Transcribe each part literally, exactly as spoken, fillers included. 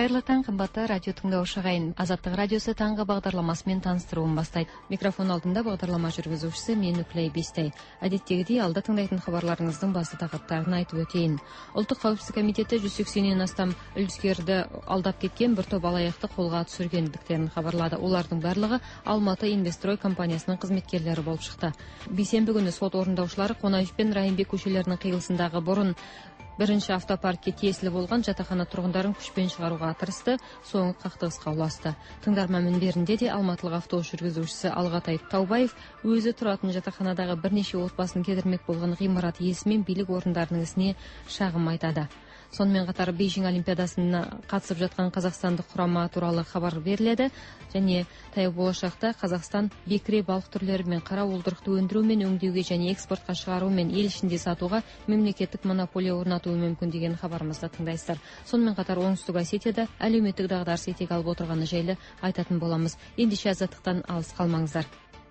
Кайырлы таң, кымбатты радио тыңдаушы ағайын. Азаттық радиосы таңғы бағдарламасымен таныстыруын бастайды. Микрофон алдында бағдарлама жүргізушісі мен Үклей Бестай. Әдеттегідей алда тыңдайтын хабарларыңыздың басты тақырыптарын айтып өтейін. Ұлттық қауіпсіздік комитеті жүз сексеннен астам үлескерді алдап кеткен бір топ алаяқты қолға түсіргендіктерін хабарлады. Олардың барлығы Алматы Инвестрой компаниясының қызметкерлері болып шықты. Бейсенбі күні сот орындаушылары Қонаев пен Райымбек көшелерінің қиылысындағы бұрын бірінші автопаркке тиесілі болған жатақхана тұрғындарын күшпен шығаруға тырысты, соңы қақтығысқа ұласты. Тыңдарман мінберінде де алматылық автобус жүргізушісі Алғатай Таубаев өзі тұратын жатақханадағы бірнеше отбасын кетірмек болған ғимарат иесі мен билік орындарының ісіне шағым айтады. Сонымен қатар Бейжің Олимпиадасына қатысып жатқан қазақстандық құрама туралы хабар беріледі, және таяу болашақта Қазақстан бекіре балық түрлері мен қара уылдырықты өндіру мен өңдеуге және экспортқа шығару мен ел ішінде сатуға мемлекеттік монополия орнатуы мүмкін деген хабарымызды тыңдайсыздар. Сонымен қатар Оңтүстік Осетияда әлеуметтік дағдарыс етек алып отырғаны жайлы айтатын боламыз. Ендеше азаттықтан алыс қалмаңыздар.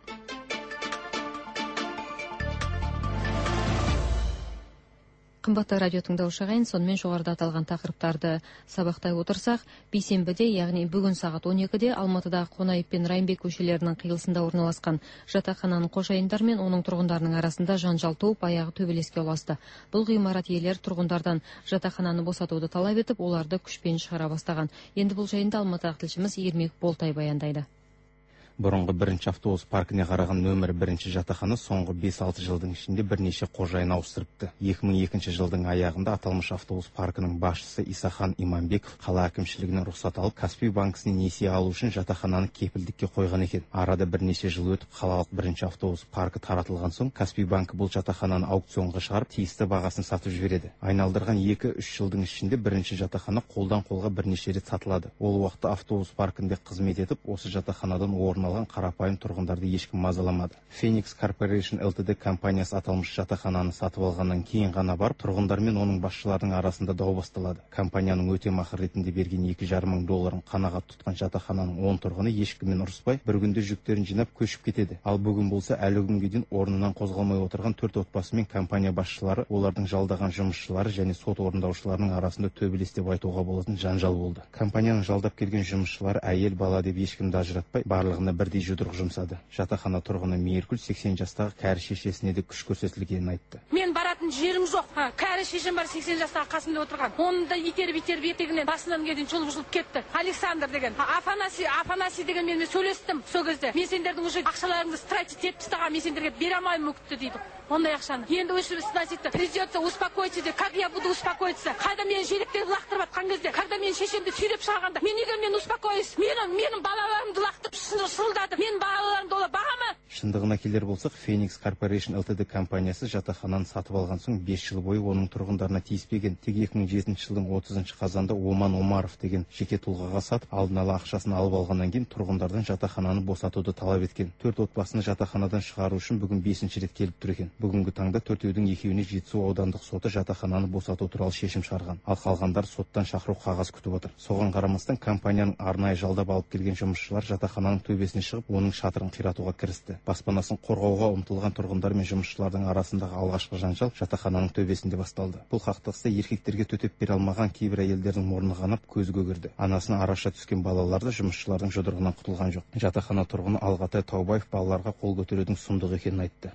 Қымбатты радио тыңдаушы ағайын, сонымен жоғарыда аталған тақырыптарды сабақтай отырсақ, бейсенбіде, яғни бүгін сағат он екіде Алматыдағы Қонаев пен Райымбек көшелерінің қиылысында орналасқан жатақхананың қожайындары мен оның тұрғындарының арасында жанжал туып, аяғы төбелеске ұласты. Бұл ғимарат иелері тұрғындардан жатақхананы босатуды талап етіп, оларды күшпен шығара бастаған. Енді бұл жайында алматылық тілшіміз Ермек Болтай баяндайды. Бұрынғы бірінші автобус паркіне қараған нөмір бірінші жатақхана соңғы бес-алты жылдың ішінде бірнеше қожайын ауыстырыпты. екі мың екінші жылдың аяғында аталмыш автобус паркінің басшысы Исахан Иманбеков қала әкімшілігінен рұқсат алып, Каспий банкісінен несие алу үшін жатақхананы кепілдікке қойған екен. Арада бірнеше жыл өтіп, қалалық бірінші автобус паркі таратылған соң, Каспий банкі бұл жатақхананы аукционға шығарып, тиісті бағасын сатып жібереді. Айналдырған екі-үш жылдың ішінде бірінші жатақхана қолдан қолға бірнеше рет сатылады. Ол уақытта автобус паркінде қызмет етіп, осы жатақханадан орын алған қарапайым тұрғындарды ешкім мазаламады. Phoenix Corporation Ltd компаниясы аталмыш жатақхананы сатып алғаннан кейін ғана барып, тұрғындар мен оның басшыларының арасында дау басталады. Компанияның өтемақы ретінде берген екі жарым мың долларын қанағат тұтқан жатақхананың он тұрғыны ешкіммен ұрыспай, бір күнде жүктерін жинап көшіп кетеді. Ал бүгін болса әлі күнге дейін орнынан қозғалмай отырған төрт отбасы мен компания басшылары, олардың жалдаған жұмысшылары және сот орындаушыларының арасында төбелес деп айтуға болатын жанжал болды. Компанияның жалдап келген жұмысшылары әйел бала деп ешкімді ажыратпай, барлығына бірдей жұдырық жұмсады. Жатақхана тұрғыны Мейіркүл сексен жастағы кәрі шешесіне де күш көрсетілгенін айтты. Мен баратын жерім жоқ. Кәрі шешем бар сексен жастағы қасымда отырған. Оны да итеріп итеріп етегінен басынан келген жұлып-жұлып кетті. Александр деген. Афанасий, Афанасий деген мен сөйлестім сол кезде. Мен сендердің уже ақшаларыңды тратить етіп тастаған, мен сендерге бере алмаймын өкітті дейді. Ондай ақшаны. Енді өшіріп снаситті. Придется успокоиться де. Как я буду успокоиться? Қайда мен желіктен лақтырып атқан кезде, когда мен шешемді сүйреп шығарғанда, мен неге мен успокоюсь? Менің менің балаларымды лақтырып шылдады. Мен балаларымды ола бағамы? Шындығына келер болсақ, Phoenix Corporation Ltd компаниясы жатақхананы сатып алған соң бес жыл бойы оның тұрғындарына тиіспеген. Тек екі мың жетінші жылдың отызыншы қазанда Оман Омаров деген жеке тұлғаға сатып, алдын ала ақшасын алып алғаннан кейін тұрғындардан жатақхананы босатуды талап еткен. Төрт отбасыны жатақханадан шығару үшін бүгін бесінші рет келіп тұр екен. Бүгінгі таңда төртеудің екеуіне Жетісу аудандық соты жатақхананы босату туралы шешім шығарған. Ал қалғандар соттан шақыру қағаз күтіп отыр. Соған қарамастан компанияның арнайы жалдап алып келген жұмысшылар жатақхананың төбесіне шығып, оның шатырын қиратуға кірісті. Баспанасын қорғауға ұмтылған тұрғындар мен жұмысшылардың арасындағы алғашқы жанжал жатақхананың төбесінде басталды. Бұл қақтығыста еркектерге төтеп бере алмаған кейбір әйелдердің мұрны қанап, көзі көгерді. Анасына араша түскен балалар да жұмысшылардың жұдырығынан құтылған жоқ. Жатақхана тұрғыны Алғатай Таубаев балаларға қол көтерудің сұмдық екенін айтты.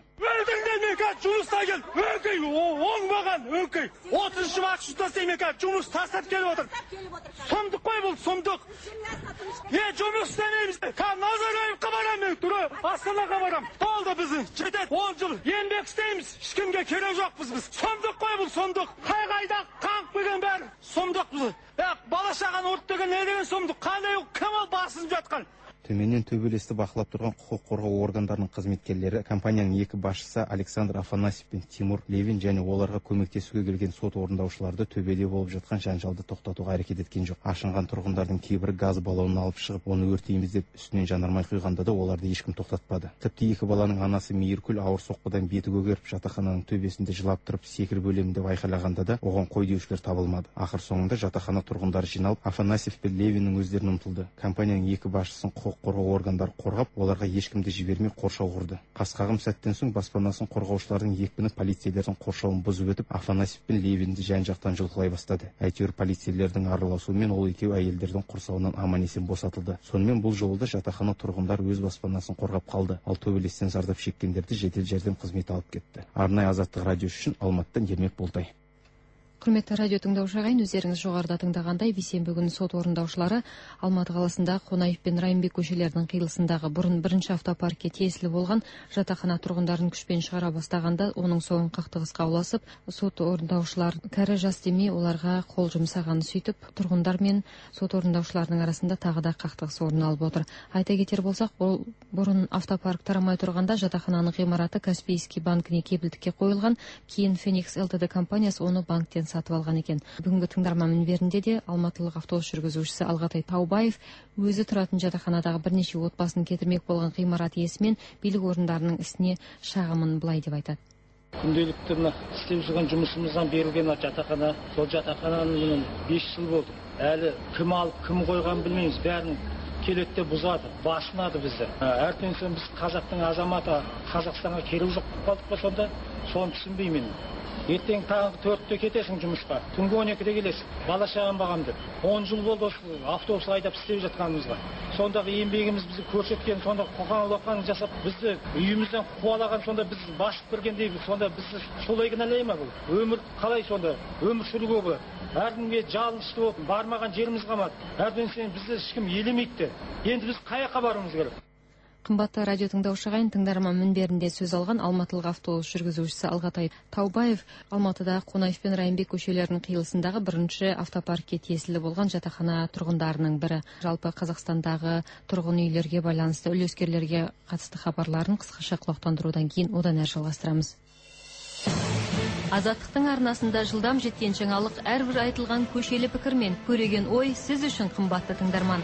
Жұмыста кел, өңкей, оңбаған, өңкей. отызыншы вақыт ұстасайым екен, жұмыс тастап келіп отыр. Сұмдық қой бұл, сұмдық. Е, жұмыс істемейміз. Назарбаевқа барам мен, тұры, Астанаға барам. Болды біздің, жетеді, он жыл еңбек істейміз. Ешкімге керек жоқпыз біз. Сұмдық қой бұл, сұмдық. Қай-қайда қаңқ берген бәрі, сұмдық бұл. Бала шағаны ұрып деген не деген сұмдық? Қандай кім ол басынып жатқан? Төменнен төбелесті бақылап тұрған құқық қорғау органдарының қызметкерлері компанияның екі басшысы Александр Афанасьев пен Тимур Левин және оларға көмектесуге келген сот орындаушыларды төбеде болып жатқан жанжалды тоқтатуға әрекет еткен жоқ. Ашынған тұрғындардың кейбірі газ баллонын алып шығып, оны өртейміз деп үстінен жанармай құйғанда да оларды ешкім тоқтатпады. Тіпті екі баланың анасы Мейіркүл ауыр соққыдан беті көгеріп, жатақхананың төбесінде жылап тұрып секіріп өлемін деп айқайлағанда да оған қой деушілер табылмады. Ақыр соңында жатақхана тұрғындары жиналып, Афанасьев пен Левиннің өздерін ұмтылды. Компанияның екі басшысын құқық қорғау органдары қорғап, оларға ешкімді жібермей қоршау құрды. Қасқағым сәттен соң баспанасын қорғаушылардың екпіні полицейлердің қоршауын бұзып өтіп, Афанасьев пен Левинді жан-жақтан жұлқылай бастады. Әйтеуір полицейлердің араласуымен ол екеуі әйелдердің құрсауынан аман-есен босатылды. Сонымен бұл жолы да жатақхана тұрғындар өз баспанасын қорғап қалды. Ал төбелестен зардап шеккендерді жедел жәрдем қызметі алып кетті. Арнайы Азаттық радиосы үшін Алматыдан Ермек Болтай. Құрметті радио тыңдаушы ағайын, өздеріңіз жоғарыда тыңдағандай, бейсенбі күні сот орындаушылары Алматы қаласында Қонаев пен Райымбек көшелерінің қиылысындағы бұрын бірінші автопаркке тиесілі болған жатақхана тұрғындарын күшпен шығара бастағанда, оның соңын қақтығысқа ұласып, сот орындаушылар кәрі жас демей оларға қол жұмсағаны сөйтіп, тұрғындар мен сот орындаушыларының арасында тағы да қақтығыс орын алып отыр. Айта кетер болсақ, бұл бұрын автопарк тарамай тұрғанда жатақхананың ғимараты Каспийский банкіне кепілдікке қойылған, кейін Феникс ЛТД компаниясы оны банктен сатып алған екен. Бүгінгі тыңдарман мінберінде де алматылық автобус жүргізушісі Алғатай Таубаев өзі тұратын жатақханадағы бірнеше отбасын кетірмек болған ғимарат иесімен билік орындарының ісіне шағымын былай деп айтады. Күнделікті істеп жүрген жұмысымыздан берілген жатақхана, сол жатақхананың бес жыл болды. Әлі кім алып, кім қойған білмейміз, бәрін келеді де бұзады, басынады бізді. Әртен соң біз қазақтың азаматы Қазақстанға керегі жоқ қалдық па сонда? Соны түсінбеймін. Ертең таңғы төртте кетесің жұмысқа, түнгі он екіде келесің, бала шағам бағамды. он жыл болды осы автобус айдап істеп жатқанымызға. Сондағы еңбегіміз бізді көрсеткен, сонда қоқан-лоқан жасап, бізді үйімізден қуалаған, сонда біз басып кіргендей, сонда бізді солай кінәлай ма бұл? Өмір қалай сонда? Өмір сүруге бұл. Әркімге жалынышты болып, бармаған жеріміз қалмады. Әрден сен бізді ешкім елемейді. Енді біз қай жаққа баруымыз керек? Қымбатты радио тыңдаушы ағайын, тыңдарман мінберінде сөз алған алматылық автобус жүргізушісі Алғатай Таубаев Алматыда Қонаев пен Райымбек көшелерінің қиылысындағы бірінші автопаркке тиесілі болған жатақхана тұрғындарының бірі. Жалпы Қазақстандағы тұрғын үйлерге байланысты үлескерлерге қатысты хабарларын қысқаша құлақтандырудан кейін одан әрі жалғастырамыз. Азаттықтың арнасында жылдам жеткен жаңалық, әрбір айтылған көшелі пікір мен көреген ой сіз үшін қымбатты тыңдарман.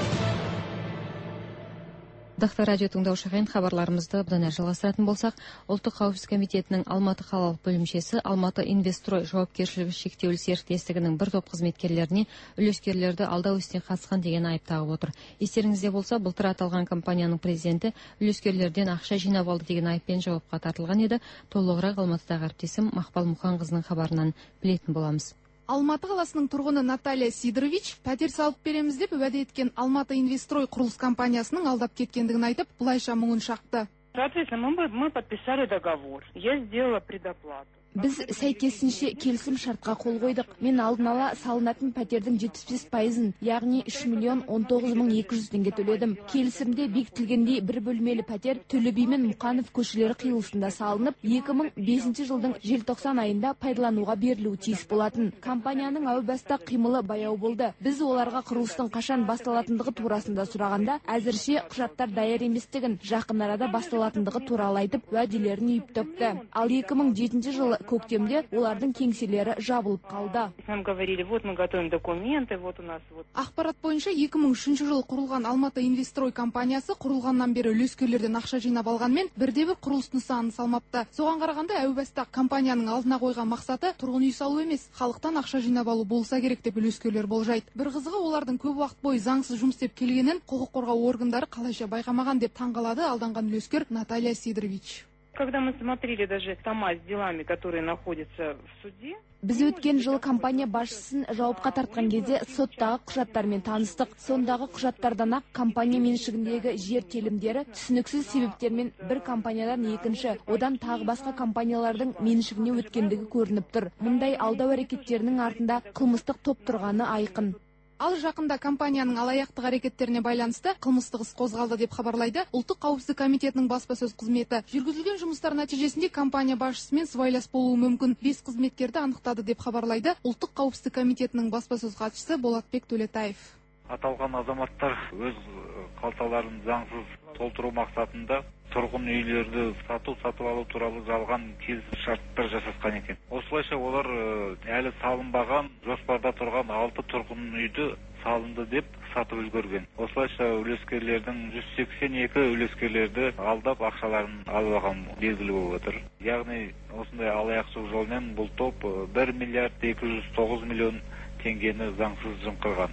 Дақтар радио тыңдаушы ағайын, хабарларымызды бұдан әрі жалғастыратын болсақ, Ұлттық қауіпсіздік комитетінің Алматы қалалық бөлімшесі Алматы Инвестрой жауапкершілігі шектеулі серіктестігінің бір топ қызметкерлеріне үлескерлерді алдау ісіне қатысқан деген айып тағып отыр. Естеріңізде болса, былтыр аталған компанияның президенті үлескерлерден ақша жинап алды деген айыппен жауапқа тартылған еді. Толығырақ Алматыдағы әріптесім Мақпал Мұханқызының хабарынан білетін боламыз. Алматы қаласының тұрғыны Наталья Сидорович пәтер салып береміз деп уәде еткен Алматы Инвестрой құрылыс компаниясының алдап кеткендігін айтып, бұлайша мұңын шақты. Соответственно, мы, мы подписали договор. Я сделала предоплату. Біз сәйкесінше келісім шартқа қол қойдық. Мен алдын ала салынатын пәтердің жетпіс бес пайызын, яғни үш миллион он тоғыз мың екі жүз теңге төледім. Келісімде бекітілгендей бір бөлмелі пәтер Төле би мен Мұқанов көшелері қиылысында салынып, екі мың бесінші жылдың желтоқсан айында пайдалануға берілуі тиіс болатын. Компанияның әу баста қимылы баяу болды. Біз оларға құрылыстың қашан басталатындығы турасында сұрағанда, әзірше құжаттар даяр еместігін, жақын арада басталатындығы туралы айтып, уәделерін үйіп төкті. Ал екі мың жетінші жылы көктемде олардың кеңселері жабылып қалды. Нам говорили, вот мы готовим документы, вот у нас вот. Ақпарат бойынша екі мың үшінші жылы құрылған Алматы Инвестрой компаниясы құрылғаннан бері үлескерлерден ақша жинап алғанмен, бірде-бір құрылыс нысанын салмапты. Соған қарағанда әу баста компанияның алдына қойған мақсаты тұрғын үй салу емес, халықтан ақша жинап алу болса керек деп үлескерлер болжайды. Бір қызығы, олардың көп уақыт бойы заңсыз жұмыс істеп келгенін құқық қорғау органдары қалайша байқамаған деп таңғалады алданған үлескер Наталья Сидорович. Когда мы смотрели даже тома с делами, которые находятся в суде, Біз өткен жылы компания басшысын жауапқа тартқан кезде соттағы құжаттармен таныстық. Сондағы құжаттардан ақ компания меншігіндегі жер телімдері түсініксіз себептермен бір компаниядан екінші, одан тағы басқа компаниялардың меншігіне өткендігі көрініп тұр. Мұндай алдау әрекеттерінің артында қылмыстық топ тұрғаны айқын. Ал жақында компанияның алаяқтық әрекеттеріне байланысты қылмыстық іс қозғалды деп хабарлайды Ұлттық қауіпсіздік комитетінің баспасөз қызметі. Жүргізілген жұмыстар нәтижесінде компания басшысымен сыбайлас болуы мүмкін бес қызметкерді анықтады деп хабарлайды Ұлттық қауіпсіздік комитетінің баспасөз хатшысы Болатбек Төлетаев. Аталған азаматтар өз қалталарын заңсыз толтыру мақсатында тұрғын үйлерді сату сатып алу туралы жалған келісім шарттар жасасқан екен. Осылайша олар әлі салынбаған, жоспарда тұрған алты тұрғын үйді салынды деп сатып үлгерген. Осылайша үлескерлердің жүз сексен екі үлескерлерді алдап ақшаларын алып алған белгілі болып отыр. Яғни осындай алаяқшылық жолмен бұл топ бір миллиард екі жүз тоғыз миллион теңгені заңсыз жымқырған.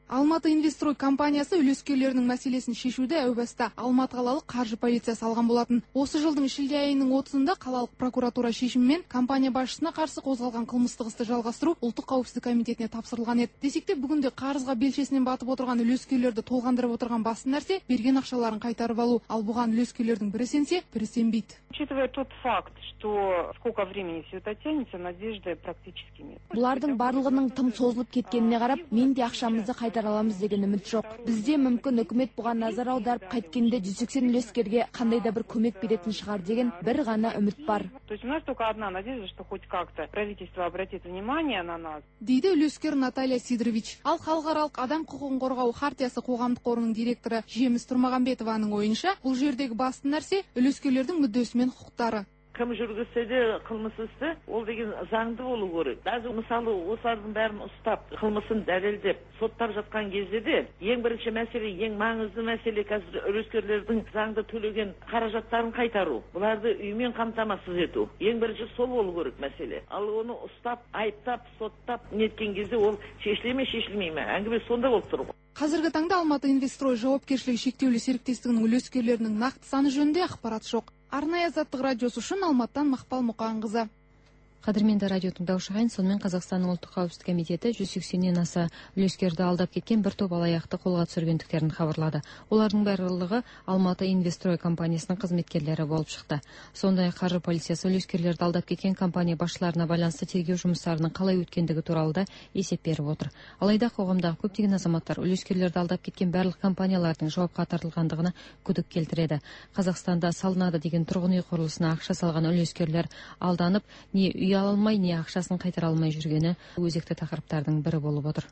Алматы Инвестрой компаниясы үлескерлерінің мәселесін шешуді әу баста Алматы қалалық қаржы полициясы алған болатын. Осы жылдың шілде айының отызында қалалық прокуратура шешімімен компания басшысына қарсы қозғалған қылмыстық істі жалғастыру ұлттық қауіпсіздік комитетіне тапсырылған еді. Десек те бүгінде қарызға белшесінен батып отырған үлескерлерді толғандырып отырған басты нәрсе берген ақшаларын қайтарып алу. Ал бұған үлескерлердің бірі сенсе, бірі сенбейді. Учитывая тот факт, что сколько времени все это тянется, надежды практически нет. Бұлардың барлығының тым созылып кеткеніне қарап, мен де ақшамызды қайтара аламыз деген үміт жоқ. Бізде мүмкін үкімет бұған назар аударып қайткенде жүз сексен үлескерге қандай да бір көмек беретін шығар деген бір ғана үміт бар. То есть у нас только одна надежда, что хоть как-то правительство обратит внимание на нас. Дейді үлескер Наталья Сидорович. Ал халықаралық адам құқығын қорғау хартиясы қоғамдық қорының директоры Жеміс Тұрмағанбетованың ойынша, бұл жердегі басты нәрсе үлескерлердің мүддесі мен құқықтары. Кім жүргізсе де қылмыс істі, ол деген заңды болу керек. Даже мысалы осылардың бәрін ұстап, қылмысын дәлелдеп, соттар жатқан кезде де ең бірінші мәселе, ең маңызды мәселе қазір үлескерлердің заңды төлеген қаражаттарын қайтару. Бұларды үймен қамтамасыз ету. Ең бірінші сол болу керек мәселе. Ал оны ұстап, айыптап, соттап неткен кезде ол шешіле ме, шешілмей ме? Әңгіме сонда болып тұр ғой. Қазіргі таңда Алматы Инвестрой жауапкершілігі шектеулі серіктестігінің үлескерлерінің нақты саны жөнінде ақпарат жоқ. Арнайы азаттық радиосы үшін Алматыдан Мақпал Мұқанқызы. Қадірменді радио тыңдаушыға, сонымен Қазақстанның ұлттық қауіпсіздік комитеті жүз сексеннен аса үлескерді алдап кеткен бір топ алаяқты қолға түсіргендіктерін хабарлады. Олардың барлығы Алматы Инвестрой компаниясының қызметкерлері болып шықты. Сондай қаржы полициясы үлескерлерді алдап кеткен компания басшыларына байланысты тергеу жұмыстарының қалай өткендігі туралы да есеп беріп отыр. Алайда қоғамдағы көптеген азаматтар үлескерлерді алдап кеткен барлық компаниялардың жауапқа тартылғандығына күдік келтіреді. Қазақстанда салынады деген тұрғын үй құрылысына ақша салған үлескерлер алданып, не үй ала алмай, не ақшасын қайтара алмай жүргені өзекті тақырыптардың бірі болып отыр.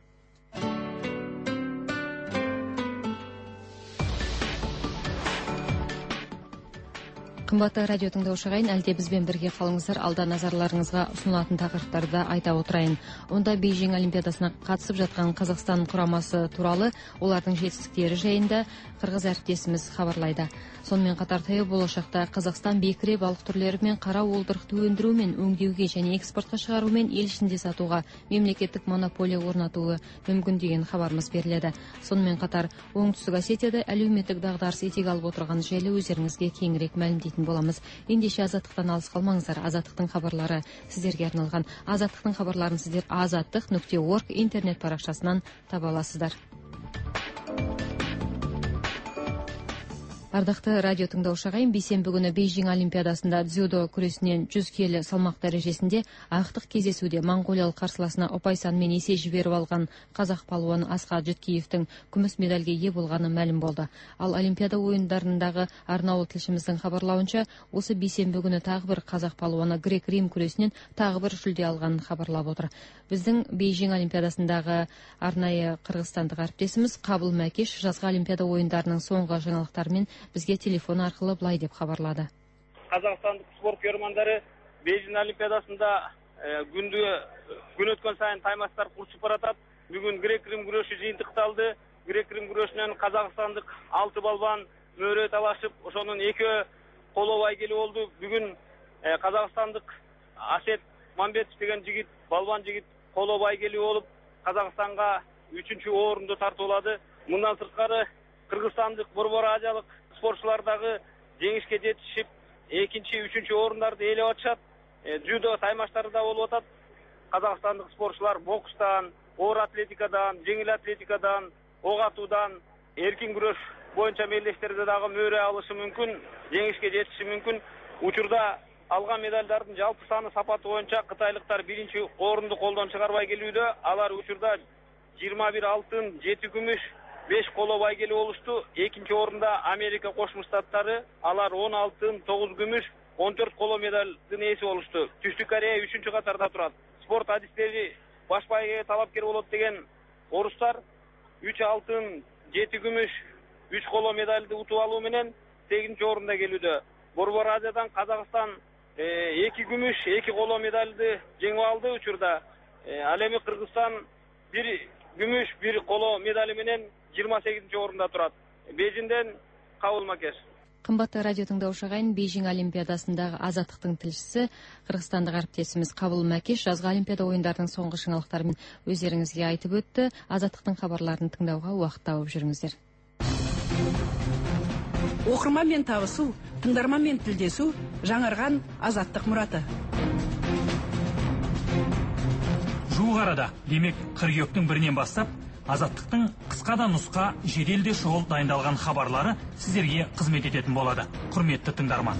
Қымбатты радио тыңдаушы ағайын, әлде бізбен бірге қалыңыздар, алда назарларыңызға ұсынылатын тақырыптарды айта отырайын. Онда Бейжің Олимпиадасына қатысып жатқан Қазақстан құрамасы туралы, олардың жетістіктері жайында қырғыз әріптесіміз хабарлайды. Сонымен қатар таяу болашақта Қазақстан бекіре балық түрлері мен қара уылдырықты өндірумен, өңдеуге және экспортқа шығарумен ел ішінде сатуға мемлекеттік монополия орнатуы мүмкін деген хабарымыз беріледі. Сонымен қатар Оңтүстік Осетияда әлеуметтік дағдарыс етек алып отырған жайлы өздеріңізге кеңірек мәлімдейтін боламыз. Ендеше азаттықтан алыс қалмаңыздар. Азаттықтың хабарлары сіздерге арналған. Азаттықтың хабарларын сіздер азаттық нүкте орг интернет парақшасынан таба аласыздар. Ардақты радио тыңдаушы ағайын, бейсенбі күні Бейжің Олимпиадасында дзюдо күресінен жүз келі салмақ дәрежесінде ақтық кездесуде моңғолиялық қарсыласына ұпай санымен есе жіберіп алған қазақ палуаны Асқат Жүткеевтің күміс медальге ие болғаны мәлім болды. Ал Олимпиада ойындарындағы арнаулы тілшіміздің хабарлауынша, осы бейсенбі күні тағы бір қазақ палуаны грек-рим күресінен тағы бір жүлде алғанын хабарлап отыр. Біздің Бейжің Олимпиадасындағы арнайы қырғызстандық әріптесіміз Қабыл Мәкеш жазғы Олимпиада ойындарының соңғы жаңалықтарымен бізге телефон арқылы былай деп хабарлады. Қазақстандық спорт көрермандары Бейжің Олимпиадасында күнді күн өткен сайын таймастар құршып баратады. Бүгін грек-рим күресі жиынтықталды. Грек-рим күресінен қазақстандық алты балбан мөрі талашып, ошонун екі қолы келі oldu. Бүгін қазақстандық Асет Мамбетов деген жігіт, балбан жігіт қолы келі болып, Қазақстанға үшінші орынды тартылады. Мындан сыртқары Қырғызстандық Борбор Азиялық спортшылардағы жеңіске жетишип, экинчи, үчүнчү орындарды ээлеп атышат. Дзюдо таймаштары да болуп атат. Қазақстандық спортшылар бокстан, оор атлетикадан, жеңил атлетикадан, ок атуудан, эркин күрөш боюнча мелдештерде дагы мөрө алышы мүмкүн, жеңишке жетиши мүмкүн. Учурда алган медалдардын жалпы саны сапаты боюнча кытайлыктар биринчи орунду колдон чыгарбай келүүдө. Алар учурда жыйырма бир алтын, жети күмүш, беш коло байгели болушту. Экинчи орунда Америка Кошмо Штаттары, алар он алтын, тогуз күмүш, он төрт коло медалдын ээси болушту. Түштүк Корея үчүнчү катарда турат. Спорт адистери баш байгеге талапкер болот деген орустар үч алтын, жети күмүш, үч коло медалды утуп алуу менен сегизинчи орунда келүүдө. Борбор Азиядан Казакстан эки күмүш, эки коло медалды жеңип алды учурда. Ал эми Кыргызстан бир күмүш, бир коло медали менен жыйырма сегизинчи орунда турат. Бейжиңден Кабыл Макеш. Қымбатты радио тыңдаушы ағайын, Бейжің Олимпиадасындағы азаттықтың тілшісі қырғызстандық әріптесіміз Қабыл Мәкеш жазғы Олимпиада ойындарының соңғы жаңалықтарымен өздеріңізге айтып өтті. Азаттықтың хабарларын тыңдауға уақыт тауып жүріңіздер. Оқырманмен табысу, тыңдарманмен тілдесу, жаңарған азаттық мұраты. Жуық арада, демек қыркүйектің бірінен бастап, азаттықтың қысқа да нұсқа жеделде шұғыл дайындалған хабарлары сіздерге қызмет ететін болады. Құрметті тыңдарман.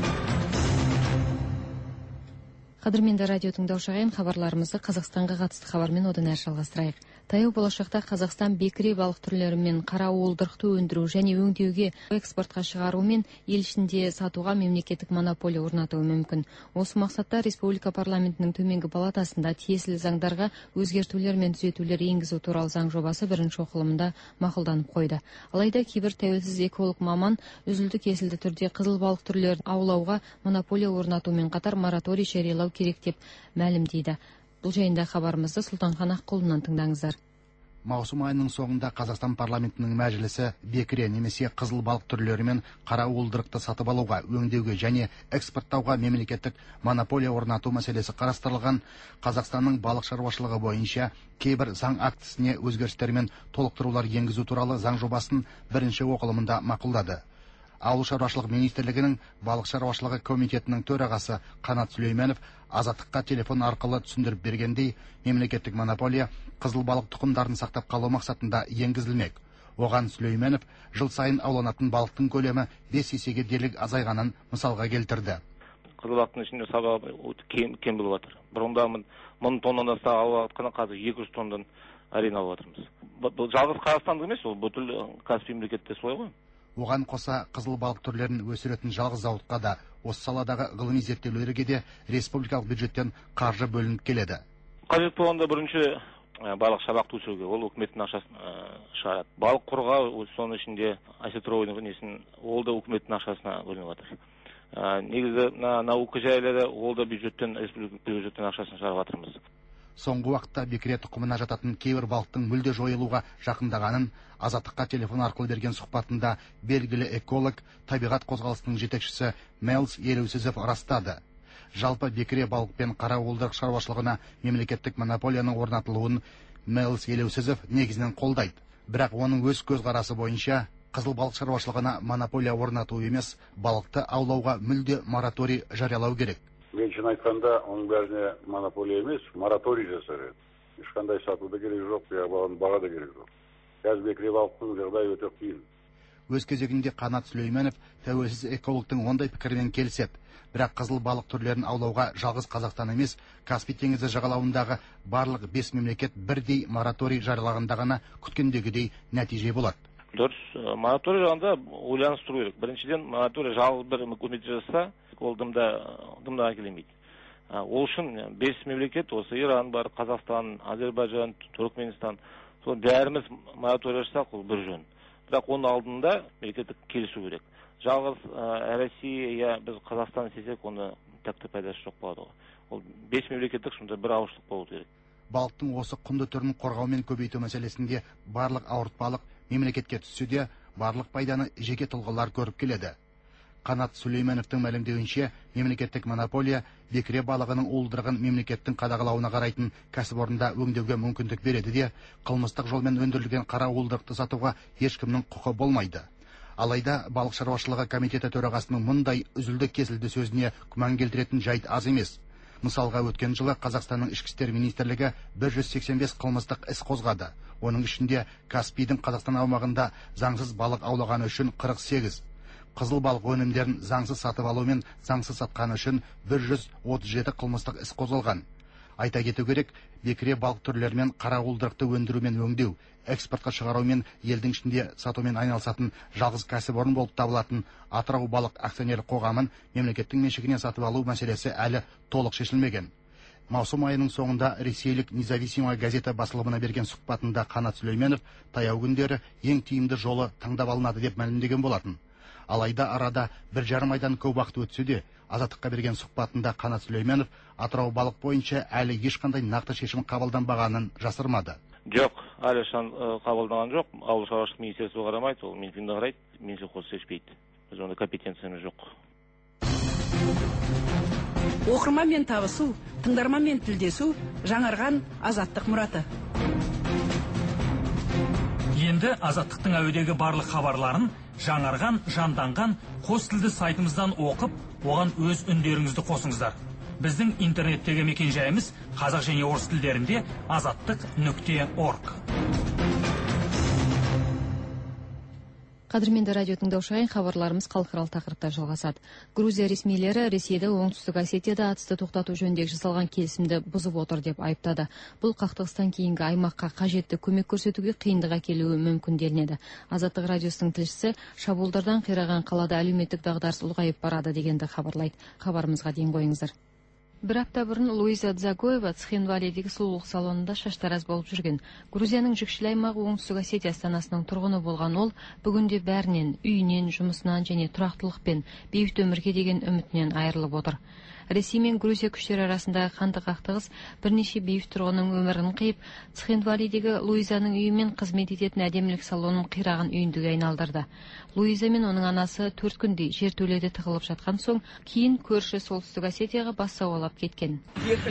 Қадірменді радио тыңдаушы ағайын, хабарларымызды Қазақстанға қатысты хабармен одан әрі жалғастырайық. Таяу болашақта Қазақстан бекіре балық түрлері мен қара уылдырықты өндіру және өңдеуге, экспортқа шығару мен ел ішінде сатуға мемлекеттік монополия орнатуы мүмкін. Осы мақсатта Республика парламентінің төменгі палатасында тиесілі заңдарға өзгертулер мен түзетулер енгізу туралы заң жобасы бірінші оқылымында мақұлданып қойды. Алайда кейбір тәуелсіз эколог маман үзілді кесілді түрде қызыл балық түрлерін аулауға монополия орнатумен қатар мораторий жариялау керек деп мәлімдейді. Бұл жайында хабарымызды Сұлтанхан Аққұлынан тыңдаңыздар. Маусым айының соңында Қазақстан парламентінің мәжілісі бекіре немесе қызыл балық түрлері мен қара уылдырықты сатып алуға, өңдеуге және экспорттауға мемлекеттік монополия орнату мәселесі қарастырылған Қазақстанның балық шаруашылығы бойынша кейбір заң актісіне өзгерістер мен толықтырулар енгізу туралы заң жобасын бірінші оқылымында мақұлдады. Ауыл шаруашылық министрлігінің балық шаруашылығы комитетінің төрағасы Қанат Сүлейменов азаттыққа телефон арқылы түсіндіріп бергендей, мемлекеттік монополия қызыл балық тұқымдарын сақтап қалу мақсатында енгізілмек. Оған Сүлейменов жыл сайын ауланатын балықтың көлемі бес есеге дерлік азайғанын мысалға келтірді. Қызыл балықтың ішінде сауда кем, кем болып жатыр. Бұрында мың тоннадан аса алып жатқаны қазір екі жүз тоннадан әрең алып жатырмыз. Бұл жалғыз Қазақстандық емес, ол бүкіл Каспий мемлекетте солай ғой. Оған қоса қызыл балық түрлерін өсіретін жалғыз зауытқа да, осы саладағы ғылыми зерттеулерге де республикалық бюджеттен қаржы бөлініп келеді. Қажет болғанда бірінші балық шабақты өсіруге, ол үкіметтің ақшасын шығарады. Балық қорғау, соның ішінде осетровойдың несін, ол да үкіметтің ақшасына бөлініп жатыр. Негізі наука жайлары, ол да бюджеттен, республикалық бюджеттен ақшасын шығарып жатырмыз. Соңғы уақытта бекіре тұқымына жататын кейбір балықтың мүлде жойылуға жақындағанын азаттыққа телефон арқылы берген сұхбатында белгілі эколог, табиғат қозғалысының жетекшісі Мэлс Елеусізов растады. Жалпы бекіре балық пен қара уылдырық шаруашылығына мемлекеттік монополияның орнатылуын Мэлс Елеусізов негізінен қолдайды. Бірақ оның өз көзқарасы бойынша қызыл балық шаруашылығына монополия орнату емес, балықты аулауға мүлде мораторий жариялау керек. Мен шын айтқанда, оның бәріне монополия емес, мораторий жасар еді. Ешқандай сату да керек жоқ, баға да керек жоқ. Қазір бекіре балықтың жағдайы өте қиын. Өз кезегінде Қанат Сүлейменов тәуелсіз экологтың ондай пікірмен келіседі. Бірақ қызыл балық түрлерін аулауға жалғыз Қазақстан емес, Каспий теңізі жағалауындағы барлық бес мемлекет бірдей мораторий жариялағанда ғана күткендегідей нәтиже болады. Дұрыс, мораторий жағында ойланыстыру керек. Біріншіден, мораторий жалғыз бір үкімет жасаса, ол дымда дымда келмейді. Ол үшін бес мемлекет, осы Иран бар, Қазақстан, Азербайжан, Түркменстан, сол бәріміз мораторий жасақ, ол бір жөн. Бірақ оның алдында мемлекеттік келісу керек. Жалғыз Россия, біз Қазақстан істесек, оны тәкті пайдасы жоқ болады. Ол бес мемлекеттік сонда бір ауырлық болу керек. Балықтың осы құнды түрін қорғау мен көбейту мәселесінде барлық ауыртпалық мемлекетке түссе де, барлық пайданы жеке тұлғалар көріп келеді. Қанат Сүлейменовтың мәлімдеуінше, мемлекеттік монополия бекіре балығының уылдырығын мемлекеттің қадағалауына қарайтын кәсіпорында өңдеуге мүмкіндік береді де, қылмыстық жолмен өндірілген қара уылдырықты сатуға ешкімнің құқы болмайды. Алайда балық шаруашылығы комитеті төрағасының мұндай үзілді кесілді сөзіне күмән келтіретін жайт аз емес. Мысалға, өткен жылы Қазақстанның ішкі істер министрлігі бір жүз сексен бес қылмыстық іс қозғады. Оның ішінде Каспийдің Қазақстан аумағында заңсыз балық аулағаны үшін қырық сегіз, қызыл балық өнімдерін заңсыз сатып алу мен заңсыз сатқаны үшін бір жүз отыз жеті қылмыстық іс қозғалған. Айта кету керек, бекіре балық түрлерімен қара уылдырықты өндіру мен өңдеу, экспортқа шығару мен елдің ішінде сатумен айналысатын жалғыз кәсіпорын болып табылатын Атырау балық акционерлік қоғамын мемлекеттің меншігіне сатып алу мәселесі әлі толық шешілмеген. Маусым айының соңында ресейлік Независимая газета басылымына берген сұхбатында Қанат Сүлейменов таяу күндері ең тиімді жолы таңдап алынады деп мәлімдеген болатын. Алайда арада бір жарым айдан көп уақыт өтсе де, Азаттыққа берген сұхбатында Қанат Сүлейменов Атырау балық бойынша әлі ешқандай нақты шешім қабылданбағанын жасырмады. Жоқ, әлі қабылданған жоқ. Ауыл шаруашылық министрлігі қарамайды, ол Минфинді қарайды, Минсельхоз шешпейді. біз ондай компетенциямыз жоқ. Оқырманмен табысу, тыңдарманмен тілдесу, жаңарған Азаттық мұраты. Енді Азаттықтың әуедегі барлық хабарларын жаңарған, жанданған қос тілді сайтымыздан оқып, оған өз үндеріңізді қосыңыздар. Біздің интернеттегі мекен жайымыз қазақ және орыс тілдерінде азаттық нүкте орг. Қадірменді радио тыңдаушылар, хабарларымыз халықаралық тақырыпта жалғасады. Грузия ресмилері Ресейді оңтүстік Осетияда атысты тоқтату жөніндегі жасалған келісімді бұзып отыр деп айыптады. Бұл қақтығыстан кейінгі аймаққа қажетті көмек көрсетуге қиындық әкелуі мүмкін делінеді. Азаттық радиосының тілшісі шабуылдардан қираған қалада әлеуметтік дағдарыс ұлғайып барады дегенді хабарлайды. Хабарымызға дейін қойыңыздар. Бір апта бұрын Луиза Дзагоева Цхинвалидегі сұлулық салонында шаштараз болып жүрген. Грузияның жүкшіл аймағы оңтүстік Осетия астанасының тұрғыны болған ол, бүгінде бәрінен, үйінен, жұмысынан және тұрақтылықпен, бейбіт өмірге деген үмітінен айырылып отыр. Ресей мен Грузия күштері арасындағы қанды қақтығыс бірнеше бейбіт тұрғынның өмірін қиып, Цхинвалидегі Луизаның үйі мен қызмет ететін әдемілік салонын қираған үйіндіге айналдырды. Луиза мен оның анасы төрт күндей жертөледе тығылып жатқан соң, кейін көрші солтүстік Осетияға бас сауғалап кеткен.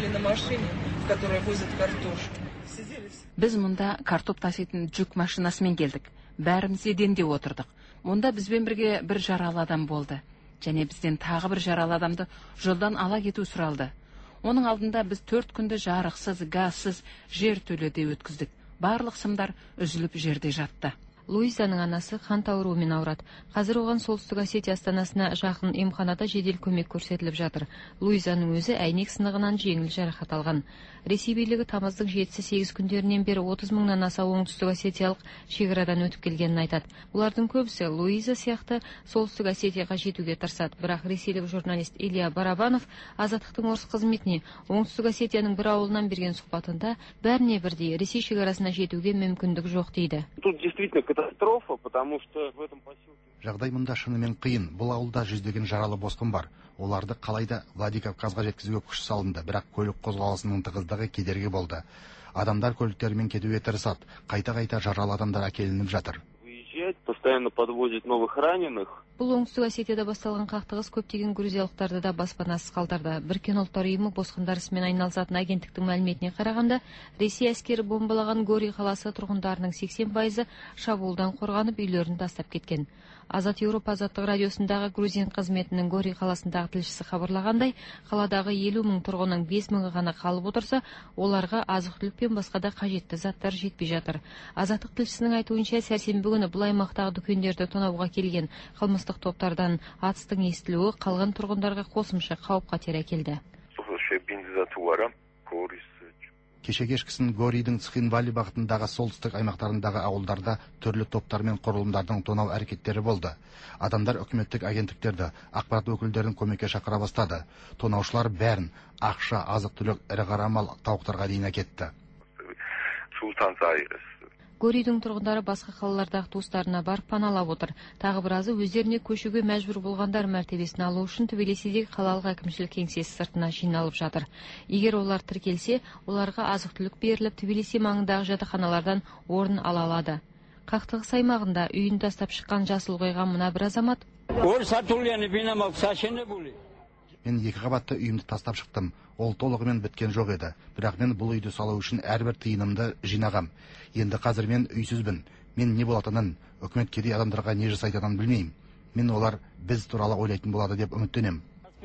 Біз мұнда картоп таситын жүк машинасымен келдік. Бәріміз еденде отырдық. Мұнда бізбен бірге бір жаралы адам болды. Және бізден тағы бір жаралы адамды жолдан ала кету сұралды. Оның алдында біз төрт күнді жарықсыз, газсыз жертөледе өткіздік. Барлық сымдар үзіліп жерде жатты. Луизаның анасы қант ауруымен ауырады. Қазір оған солтүстік Осетия астанасына жақын емханада жедел көмек көрсетіліп жатыр. Луизаның өзі әйнек сынығынан жеңіл жарақат алған. Ресей билігі тамыздың жетісі сегіз күндерінен бері отыз мыңнан аса оңтүстік осетиялық шекарадан өтіп келгенін айтады. Олардың көбісі Луиза сияқты солтүстік Осетияға жетуге тырысады. Бірақ ресейлік журналист Илья Барабанов Азаттықтың орыс қызметіне оңтүстік Осетияның бір ауылынан берген сұхбатында бәріне бірдей Ресей шекарасына жетуге мүмкіндік жоқ дейді. Тут действительно катастрофа, потому что в этом поселке... Жағдай мұнда шынымен қиын. Бұл ауылда жүздеген жаралы босқын бар. Оларды қалайда Владикавказға жеткізуге күш салынды, бірақ көлік қозғалысының тығыздығы кедергі болды. Адамдар көліктерімен кетуге тырысады. Қайта-қайта жаралы адамдар әкелініп жатыр. Постоянно подвозят новых раненых. Бұл оңтүстік Осетияда басталған қақтығыс көптеген грузиялықтарды да баспанасыз қалдырды. Біріккен ұлттар ұйымы босқындар ісімен айналысатын агенттіктің мәліметіне қарағанда, Ресей әскері бомбалаған Гори қаласы тұрғындарының сексен пайызы шабуылдан қорғанып үйлерін тастап кеткен. Азат Еуропа азаттық радиосындағы грузин қызметінің Гори қаласындағы тілшісі хабарлағандай, қаладағы елу мың тұрғынның бес мыңы ғана қалып отырса, оларға азық-түлік пен басқа да қажетті заттар жетпей жатыр. Азаттық тілшісінің айтуынша, сәрсенбі күні бұл аймақтағы дүкендерді тонауға келген қылмыстық топтардан атыстың естілуі қалған тұрғындарға қосымша қауіп-қатер әкелді. Кеше кешкісін Горидің Цхинвали бағытындағы солтүстік аймақтарындағы ауылдарда түрлі топтар мен құрылымдардың тонау әрекеттері болды. Адамдар үкіметтік агенттіктерді, ақпарат өкілдерін көмекке шақыра бастады. Тонаушылар бәрін ақша, азық-түлік, ірі қара мал, тауықтарға дейін әкетті. Горидің тұрғындары басқа қалалардағы туыстарына барып паналап отыр. Тағы біразы өздеріне көшуге мәжбүр болғандар мәртебесін алу үшін Тбилисидегі қалалық әкімшілік кеңсесі сыртына жиналып жатыр. Егер олар тіркелсе, оларға азық-түлік беріліп, Тбилиси маңындағы жатақханалардан орын ала алады. Қақтығыс аймағында үйін тастап шыққан жасыл ұлғайған мына бір азамат. Мен екі қабатты үйімді тастап шықтым. Ол толығымен біткен жоқ еді. Бірақ мен бұл үйді салу үшін әрбір тиынымды жинағам. Енді қазір мен үйсізбін. Мен не болатынын, үкімет кедей адамдарға не жасайтынын білмеймін. Мен олар біз туралы ойлайтын болады деп үміттенем.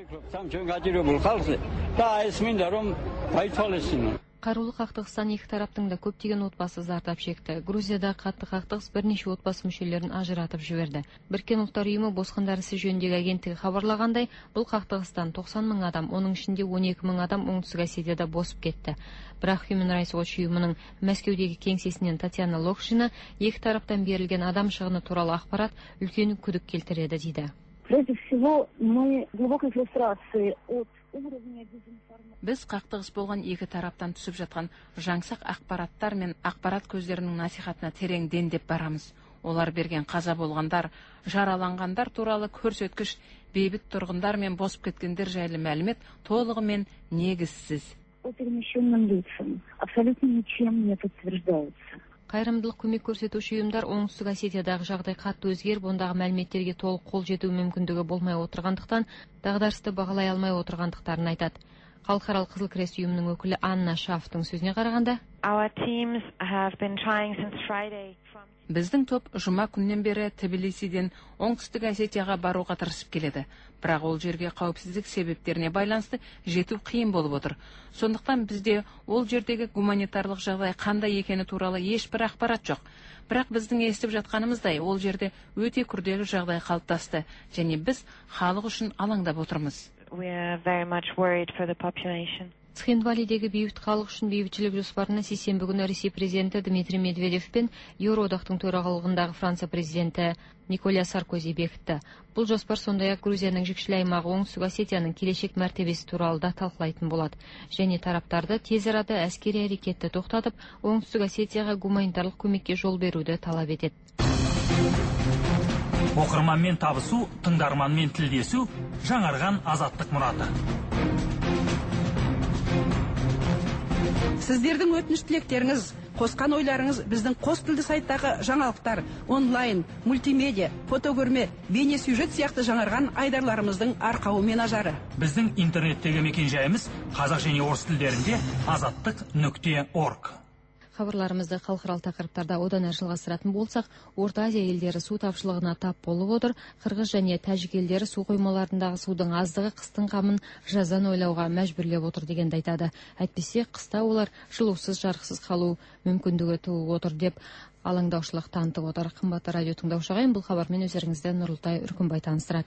Қарулы қақтығыстан екі тараптың да көптеген отбасы зардап шекті. Грузияда қатты қақтығыс бірнеше отбасы мүшелерін ажыратып жіберді. Біріккен ұлттар ұйымы босқындар ісі жөніндегі агенттігі хабарлағандай, бұл қақтығыстан тоқсан мың адам, оның ішінде он екі мың адам оңтүстік Осетияда босып кетті. Бірақ Human Rights Watch ұйымының Мәскеудегі кеңсесінен Татьяна Локшина екі тараптан берілген адам шығыны туралы ақпарат үлкен күдік келтіреді дейді. Прежде всего, мы глубокой фрустрации от уровня дезинформации. Біз қақтығыс болған екі тараптан түсіп жатқан жаңсақ ақпараттар мен ақпарат көздерінің насихатына терең дендеп барамыз. Олар берген қаза болғандар, жараланғандар туралы көрсеткіш, бейбіт тұрғындар мен босып кеткендер жайлы мәлімет толығымен негізсіз. По перемещенным лицам абсолютно ничем не подтверждается. Кайрымдылык көмек көрсөтүүчү уюмдар Оңтүстүк Осетиядагы жагдай катты өзгөрүп, ондагы маалиметтерге толук кол жетүү мүмкүндүгү болмой отургандыктан дагдарысты багалай алмай отургандыктарын айтат. Калкаралык Кызыл Крест уюмунун өкүлү Анна Шафтың сөзүнө караганда, биздин топ жума күнүнөн бери Тбилисиден Оңтүстүк Осетияга барууга тырышып келеди. Бирок ол жерге кауіпсіздік себептерине байланысты жетүү кыйын болуп отур. Сондуктан бизде ол жердеги гуманитарлык жагдай кандай экени тууралуу эч бир акпарат жок. Бирок биздин эстип жатканыбыздай, ол жерде өтө күрделүү жагдай калыпташты, және биз халык үчүн алаңдап отурмуз. Цхинвалидеги бейбит калык үчүн бейбитчилик жоспарына сейсенби күнү Ресей президенти Дмитрий Медведев пен Евроодактын төрагалыгындагы Франция президенти Николя Саркози бекитти. Бул жоспар сондай-ак Грузиянын жикшил аймагы Оңтүстүк Осетиянын келечек мартебеси тууралуу да талкуулайтын болот. Және тараптарды тез арада аскерий аракетти токтотуп, Оңтүстүк Осетияга гуманитарлык көмөккө жол берүүдө талап этет. Окурманмен табысуу, тыңдарманмен тилдесүү, жаңарган азаттык мураты. Сіздердің өтініш тілектеріңіз, қосқан ойларыңыз біздің қос тілді сайттағы жаңалықтар, онлайн, мультимедиа, фотокөрме, бейне сюжет сияқты жаңарған айдарларымыздың арқауы мен ажары. Біздің интернеттегі мекенжайымыз қазақ және орыс тілдерінде азаттық нүкте орг. Хабарларымызды халыкаралык тақырыптарда одан ары жалғастыратын болсақ, Орта Азия елдері су тапшылығына тап болып отыр. Кыргыз және тәжик елдері су қоймаларындағы судың аздығы қыстың қамын жазан ойлауға мәжбүрлеп отыр дегенді айтады. Әйтпесе қыста олар жылусыз, жарықсыз қалу мүмкіндігі туып отыр деп алаңдаушылық танытып отыр. Қымбатты радио тыңдаушы ағайын, бұл хабармен өздеріңізді Нұрлытай Үркімбай таныстырады.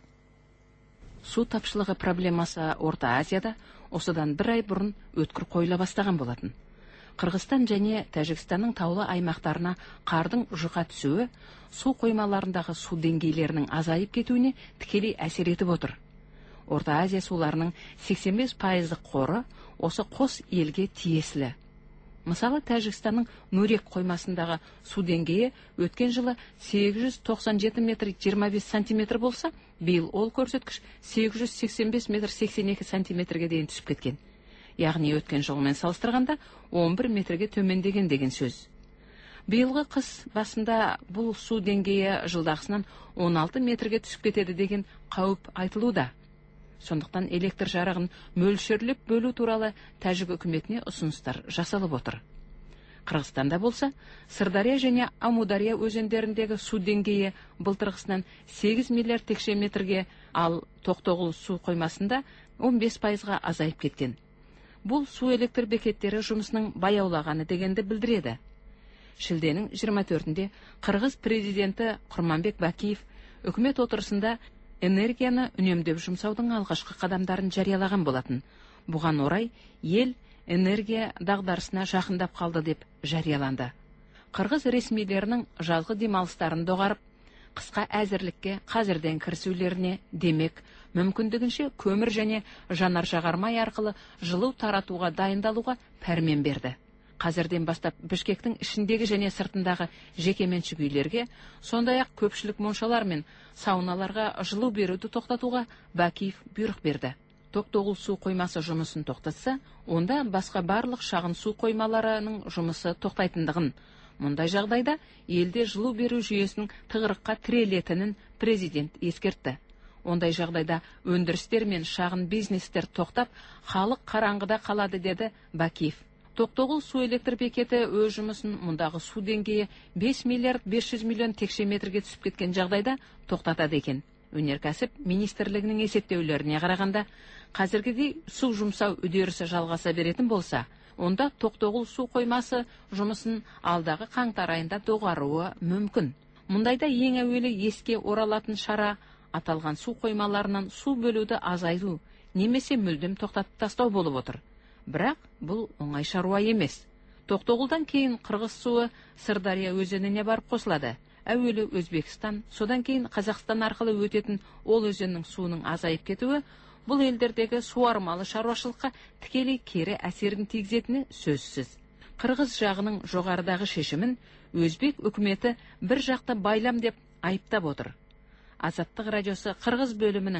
Су тапшылығы проблемасы Орта Азияда осыдан бір ай бұрын өткір қойыла бастаған болатын. Кыргызстан және Тәжікстанның таулы аймақтарына қардың жұқа түсуі су қоймаларындағы су деңгейлерінің азайып кетуіне тікелей әсер етіп отыр. Орта Азия суларының сексен бес пайыздық қоры осы қос елге тиесілі. Мысалы, Тәжікстанның Нурек қоймасындағы су деңгейі өткен жылы сегіз жүз тоқсан жеті метр жиырма бес сантиметр болса, биыл ол көрсеткіш сегіз жүз сексен бес метр сексен екі сантиметрге дейін түсіп кеткен. Яғни өткен жылмен салыстырғанда он бір метрге төмендеген деген сөз. Биылғы қыс басында бұл су деңгейі жылдағысынан он алты метрге түсіп кетеді деген қауіп айтылуда. Сондықтан электр жарығын мөлшерлеп бөлу туралы Тәжік үкіметіне ұсыныстар жасалып отыр. Қырғызстанда болса, Сырдария және Амудария өзендеріндегі су деңгейі былтырғысынан сегіз миллиард текше метрге, ал Тоқтоғұл су қоймасында он бес пайызға азайып кеткен. Бұл су электр бекеттері жұмысының баяулағаны дегенді білдіреді. Шілденің жиырма төртінде Қырғыз президенті Құрманбек Бакиев үкімет отырысында энергияны үнемдеп жұмсаудың алғашқы қадамдарын жариялаған болатын. Бұған орай ел энергия дағдарысына жақындап қалды деп жарияланды. Қырғыз ресмилерінің жазғы демалыстарын доғарып, қысқа әзірлікке қазірден кірісулеріне демек мүмкіндігінше көмір және жанар жағармай арқылы жылу таратуға дайындалуға пәрмен берді. Қазірден бастап Бішкектің ішіндегі және сыртындағы жекеменшік үйлерге, сондай-ақ көпшілік моншалар мен сауналарға жылу беруді тоқтатуға Бакиев бұйрық берді. Тоқтоғұл су қоймасы жұмысын тоқтатса, онда басқа барлық шағын су қоймаларының жұмысы тоқтайтындығын, мұндай жағдайда елде жылу беру жүйесінің тығырыққа тірелетінін президент ескертті. Ондай жағдайда өндірістер мен шағын бизнестер тоқтап, халық қараңғыда қалады деді Бакиев. Тоқтоғұл су электр бекеті өз жұмысын мұндағы су деңгейі бес миллиард бес жүз миллион текше метрге түсіп кеткен жағдайда тоқтатады екен. Өнеркәсіп министрлігінің есептеулеріне қарағанда, қазіргідей су жұмсау үдерісі жалғаса беретін болса, онда Тоқтоғұл су қоймасы жұмысын алдағы қаңтар айында доғаруы мүмкін. Мұндайда ең әуелі еске оралатын шара аталған су қоймаларынан су бөлуді азайту немесе мүлдем тоқтатып тастау болып отыр. Бірақ бұл оңай шаруа емес. Тоқтоғұлдан кейін Қырғыз суы Сырдария өзеніне барып қосылады. Әуелі Өзбекстан, содан кейін Қазақстан арқылы өтетін ол өзеннің суының азайып кетуі бұл елдердегі суармалы шаруашылыққа тікелей кері әсерін тигізетіні сөзсіз. Қырғыз жағының жоғарыдағы шешімін Өзбек үкіметі бір жақты байлам деп айыптап отыр. Азаттық радиосы Қырғыз бөлімінің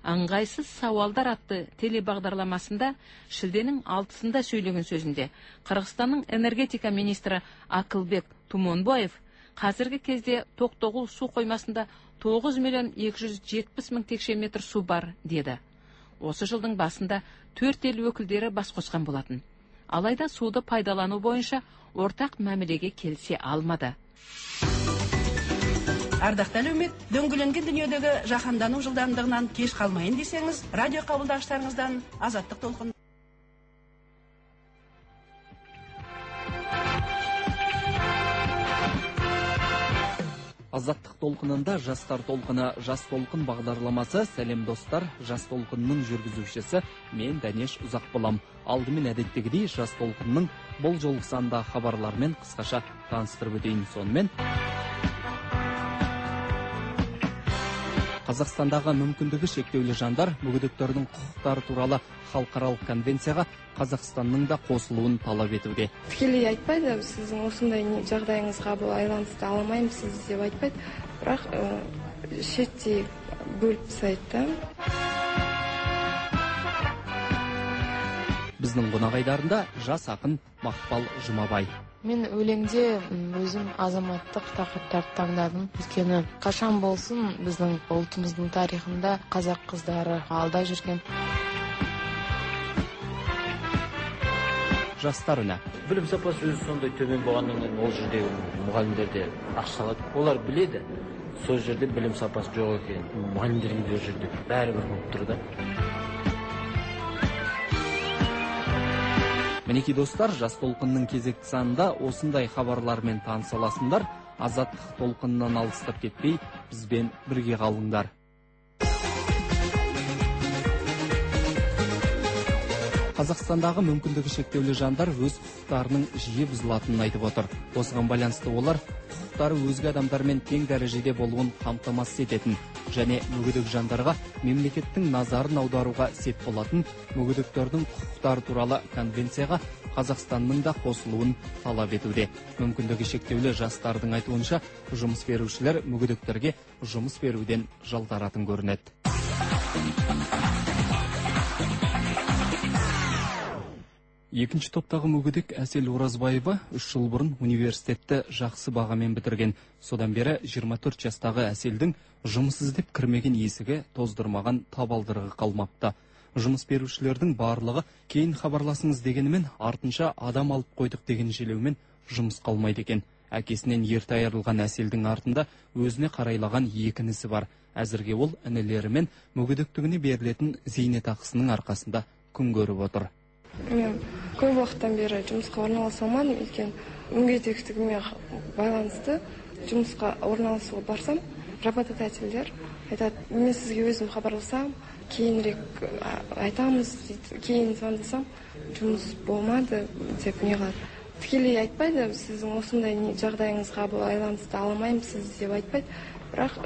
аңғайсыз сауалдар атты телебағдарламасында шілденің алтысында сөйлеген сөзінде Қырғызстанның энергетика министрі Акылбек Тумонбаев қазіргі кезде Тоқтоғұл су қоймасында тоғыз миллион екі жүз жетпіс мың текше метр су бар деді. Осы жылдың басында төрт ел өкілдері бас қосқан болатын. Алайда суды пайдалану бойынша ортақ мәмілеге келісе алмады. Ардақты әлеумет, дөңгеленген дүниедегі жаһандану жылдамдығынан кеш қалмайын десеңіз, радио қабылдағыштарыңыздан азаттық толқын. Азаттық толқынында жастар толқыны жас толқын бағдарламасы. Сәлем достар, жас толқынның жүргізушісі мен Дәнеш Ұзақ болам. Алдымен әдеттегідей жас толқынның бұл жолғы санда хабарлармен қысқаша таныстырып өтейін. Сонымен Қазақстандағы мүмкіндігі шектеулі жандар мүгедектердің құқықтары туралы халықаралық конвенцияға Қазақстанның да қосылуын талап етуде. Тікелей айтпайды, сіздің осындай жағдайыңызға бұл байланысты аламаймыз деп айтпайды, бірақ шеттей бөліп тастайды. Біздің қонақайдарында жас ақын Мақпал Жұмабай. Мен өлеңде өзім азаматтық тақырыптарды таңдадым. Өйткені қашан болсын біздің ұлтымыздың тарихында қазақ қыздары алда жүрген. Жастар үні. Білім сапасы өзі сондай төмен болғаннан ол жерде мұғалімдер де ақша алады. Олар біледі, сол жерде білім сапасы жоқ екен. Мұғалімдерге де жерде бәрібір болып тұрды. Мінеки достар, жас толқынның кезекті санында осындай хабарлармен таныса аласыңдар. Азаттық толқынынан алыстап кетпей, бізбен бірге қалыңдар. Қазақстандағы мүмкіндігі шектеулі жандар өз құқықтарының жиі бұзылатынын айтып отыр. Осыған байланысты олар құқықтары өзге адамдармен тең дәрежеде болуын қамтамасыз ететін және мүгедек жандарға мемлекеттің назарын аударуға сеп болатын мүгедектердің құқықтары туралы конвенцияға Қазақстанның да қосылуын талап етуде. Мүмкіндігі шектеулі жастардың айтуынша, жұмыс берушілер мүгедектерге жұмыс беруден жалтаратын көрінеді. Екінші топтағы мүгедек Әсел Оразбаева үш жыл бұрын университетті жақсы бағамен бітірген. Содан бері жиырма төрт жастағы Әселдің жұмыс іздеп кірмеген есігі тоздырмаған табалдырығы қалмапты. Жұмыс берушілердің барлығы кейін хабарласыңыз дегенімен артынша адам алып қойдық деген желеумен жұмыс қалмайды екен. Әкесінен ерте айырылған Әселдің артында өзіне қарайлаған екі інісі бар. Әзірге ол інілерімен мүгедектігіне берілетін зейнетақысының арқасында күн көріп отыр. Мен көп уақыттан бері жұмысқа орналаса алмадым, өйткені мүгедектігіме байланысты жұмысқа орналасуға барсам, работодательдер айтады, мен сізге өзім хабарласам, кейінірек айтамыз, кейін звондасам, жұмыс болмады деп не қылады. Тікелей айтпайды, сіздің осындай жағдайыңызға байланысты аламаймыз деп айтпайды, бірақ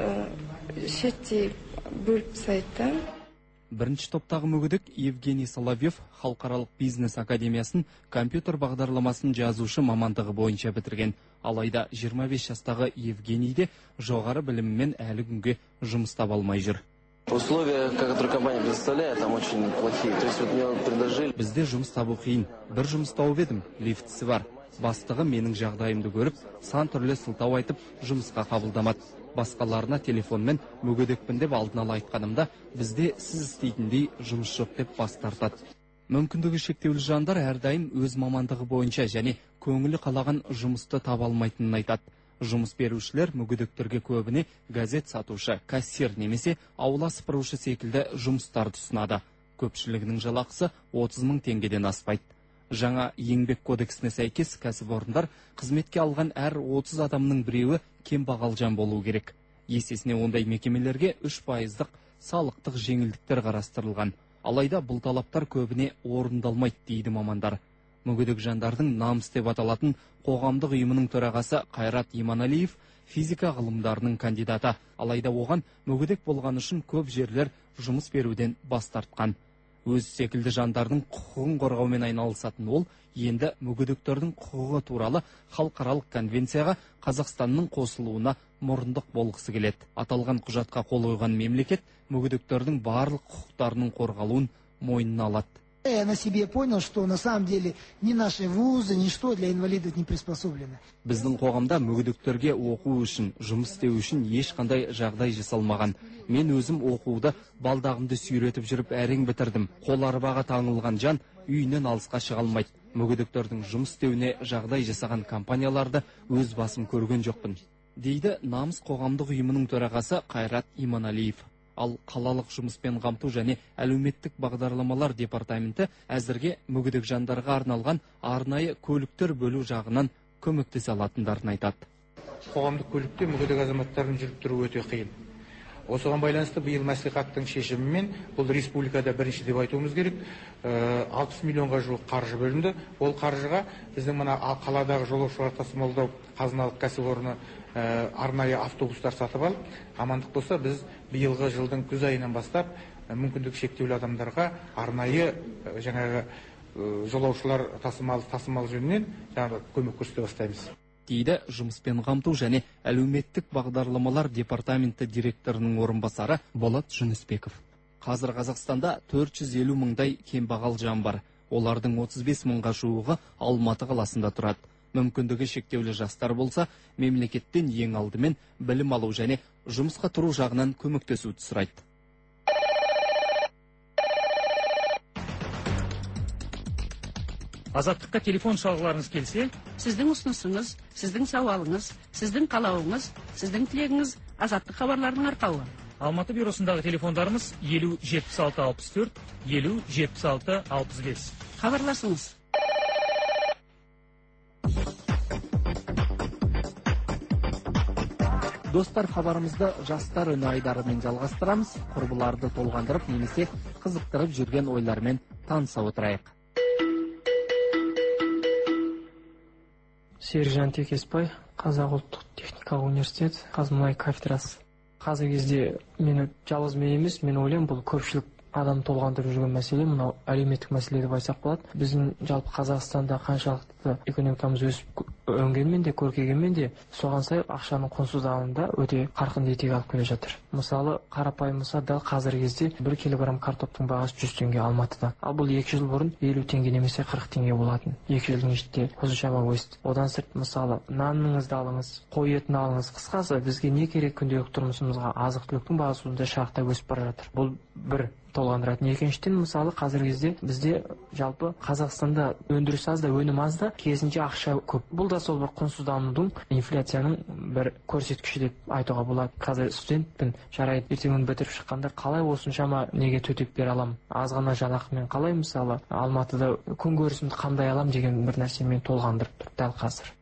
шеттей бөліп тастайды. Бірінші топтағы мүгедек Евгений Соловьев халықаралық бизнес академиясын компьютер бағдарламасын жазушы мамандығы бойынша бітірген. Алайда жиырма бес жастағы Евгений де жоғары білімімен әлі күнге жұмыс таба алмай жүр. Условия, которые компания предоставляет, там очень плохие. То есть вот мне предложили. Бізде жұмыс табу қиын. Бір жұмыс тауып едім, лифтісі бар. Бастығы менің жағдайымды көріп, сан түрлі сылтау айтып, жұмысқа қабылдамады. Басқаларына телефонмен мүгедекпін деп алдын ала айтқанымда, бізде сіз істейтіндей жұмыс жоқ деп бас тартады. Мүмкіндігі шектеулі жандар әрдайым өз мамандығы бойынша және көңілі қалаған жұмысты таба алмайтынын айтады. Жұмыс берушілер мүгедектерге көбіне газет сатушы, кассир немесе аула сыпырушы секілді жұмыстарды ұсынады. Көпшілігінің жалақысы отыз мың теңгеден аспайды. Жаңа еңбек кодексіне сәйкес кәсіпорындар қызметке алған әр отыз адамның біреуі кембағал жан болу керек. Есесіне ондай мекемелерге үш пайыздық салықтық жеңілдіктер қарастырылған. Алайда бұл талаптар көбіне орындалмайды дейді мамандар. Мүгедек жандардың намыс деп аталатын қоғамдық ұйымының төрағасы Қайрат Иманалиев физика ғылымдарының кандидаты. Алайда оған мүгедек болған үшін көп жерлер жұмыс беруден бас тартқан. Өз секілді жандардың құқығын қорғаумен айналысатын ол, енді мүгедектердің құқығы туралы халықаралық конвенцияға Қазақстанның қосылуына мұрындық болғысы келеді. Аталған құжатқа қол қойған мемлекет мүгедектердің барлық құқықтарының қорғалуын мойнына алады. Я на себе понял, что на самом деле ни наши вузы, ничто для инвалидов не приспособлено. Біздің қоғамда мүгедектерге оқу үшін, жұмыс істеу үшін ешқандай жағдай жасалмаған. Мен өзім оқуды балдағымды сүйретіп жүріп әрең бітірдім. Қол арбаға таңылған жан үйінен алысқа шыға алмайды. Мүгедектердің жұмыс істеуіне жағдай жасаған компанияларды өз басым көрген жоқпын, дейді Намыс қоғамдық ұйымының төрағасы Қайрат Иманалиев. Ал қалалық жұмыспен қамту және әлеуметтік бағдарламалар департаменті әзірге мүгедек жандарға арналған арнайы көліктер бөлу жағынан көмектесе алатындарын айтады. Қоғамдық көлікте мүгедек азаматтардың жүріп тұруы өте қиын. Осыған байланысты биыл мәслихаттың шешімімен, бұл республикада бірінші деп айтуымыз керек, алпыс миллионға жуық қаржы бөлінді. Ол қаржыға біздің мына қаладағы жолаушылар тасымалдау қазыналық кәсіпорны арнайы автобустар сатып алып, амандық болса біз биылғы жылдың күз айынан бастап мүмкіндік шектеулі адамдарға арнайы жаңағы жолаушылар тасымал тасымал жөнінен жаңағы көмек көрсете бастаймыз, дейді жұмыспен қамту және әлеуметтік бағдарламалар департаменті директорының орынбасары Болат Жүнісбеков. Қазір Қазақстанда төрт жүз елу мыңдай кембағал жан бар. Олардың отыз бес мыңға жуығы Алматы қаласында тұрады. Мүмкіндігі шектеулі жастар болса, мемлекеттен ең алдымен білім алу және жұмысқа тұру жағынан көмектесуді сұрайды. Азаттыққа телефон шалғыларыңыз келсе, сіздің ұсынысыңыз, сіздің сауалыңыз, сіздің қалауыңыз, сіздің тілегіңіз Азаттық хабарларының арқауы. Алматы бюросындағы телефондарымыз елу жетпіс алты алпыс төрт, елу жетпіс алты алпыс бес. Хабарласыңыз. Достар, хабарымызды жастар үні айдарымен жалғастырамыз. Құрбыларды толғандырып немесе қызықтырып жүрген ойлармен таныса отырайық. Сержан Текеспай, Қазақ ұлттық техникалық университет, қазмұнай кафедрасы. Қазір кезде мені жалғыз мен емес, мен ойлаймын, бұл көпшілік адам толғандырып жүрген мәселе, мынау әлеуметтік мәселе деп айтсақ болады. Біздің жалпы Қазақстанда қаншалықты экономикамыз өсіп өнгенмен де, көркейгенмен де, соған сай ақшаның құнсыздануында өте қарқынды етек алып келе жатыр. Мысалы, қарапайым мысал дәл қазіргі кезде бір килограмм картоптың бағасы жүз теңге Алматыда. Ал бұл екі жыл бұрын елу теңге немесе қырық теңге болатын. екі жылдың ішінде қосымшама өсті. Одан сырт, мысалы, наныңызды алыңыз, қой етін алыңыз. Қысқасы, бізге не керек күнделікті тұрмысымызға азық-түліктің бағасы сондай шарықтап өсіп бара жатыр. Бұл бір толғандыратын. Екіншіден, мысалы, қазіргі кезде бізде жалпы Қазақстанда өндіріс аз да, өнім аз да, керісінше ақша көп. Бұл да сол бір құнсызданудың, инфляцияның бір көрсеткіші деп айтуға болады. Қазір студентпін, жарайды, ертеңін бітіріп шыққанда қалай осыншама неге төтеп бере аламын? Аз ғана жалақымен қалай, мысалы, Алматыда күн көрісімді қандай алам деген бір нәрсемен толғандырып тұр дәл қазір.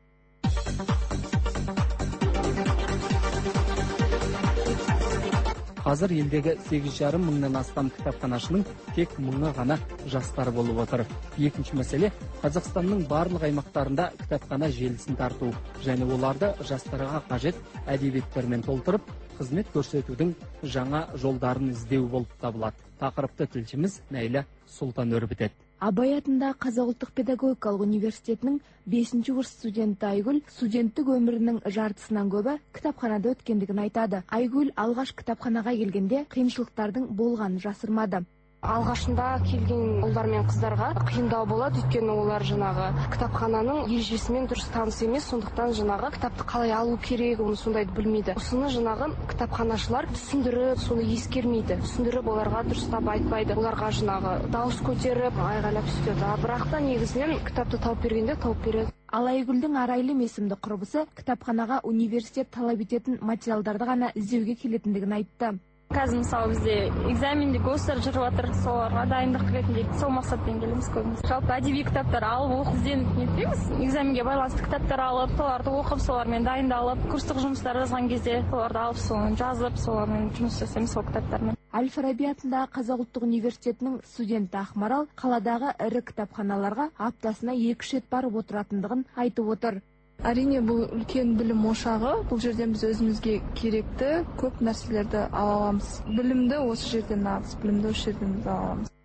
Қазір елдегі сегіз жарым мыңнан астам кітапханашының тек мыңы ғана жастар болып отыр. Екінші мәселе, Қазақстанның барлық аймақтарында кітапхана желісін тарту және оларды жастарға қажет әдебиеттермен толтырып, қызмет көрсетудің жаңа жолдарын іздеу болып табылады. Тақырыпты тілшіміз Нәйлә Сұлтан өрбітеді. Абай атындағы Қазақ ұлттық педагогикалық университетінің бесінші курс студенті Айгүл студенттік өмірінің жартысынан көбі кітапханада өткендігін айтады. Айгүл алғаш кітапханаға келгенде қиыншылықтардың болғанын жасырмады. Алғашында келген ұлдар мен қыздарға қиындау болады, өйткені олар жаңағы кітапхананың ережесімен дұрыс таныс емес, сондықтан жаңағы кітапты қалай алу керек, оны сондайды білмейді. Осыны жаңағы кітапханашылар түсіндіріп, соны ескермейді. Түсіндіріп оларға дұрыстап айтпайды. Оларға жаңағы дауыс көтеріп, айғайлап сөйтеді. Бірақ та негізінен кітапты тауып бергенде тауып береді. Ал Айгүлдің Арайлым есімді құрбысы кітапханаға университет талап ететін материалдарды ғана іздеуге келетіндігін айтты. Қазір мысалы бізде экзаменде гостар жүріп жатыр, соларға дайындық ретінде сол мақсатпен келеміз көбіміз. Жалпы әдеби кітаптар алып оқып ізденіп нетпейміз. Экзаменге байланысты кітаптар алып, соларды оқып, солармен дайындалып, курстық жұмыстар жазған кезде соларды алып, соны жазып, солармен жұмыс жасаймыз сол кітаптармен. Әл-Фараби атындағы Қазақ ұлттық университетінің студенті Ақмарал қаладағы ірі кітапханаларға аптасына екі рет барып отыратындығын айтып отыр. Әрине, бұл үлкен білім ошағы. Бұл жерден біз өзімізге керекті көп нәрселерді ала аламыз. Білімді осы жерден аламыз, білімді осы жерден ала аламыз.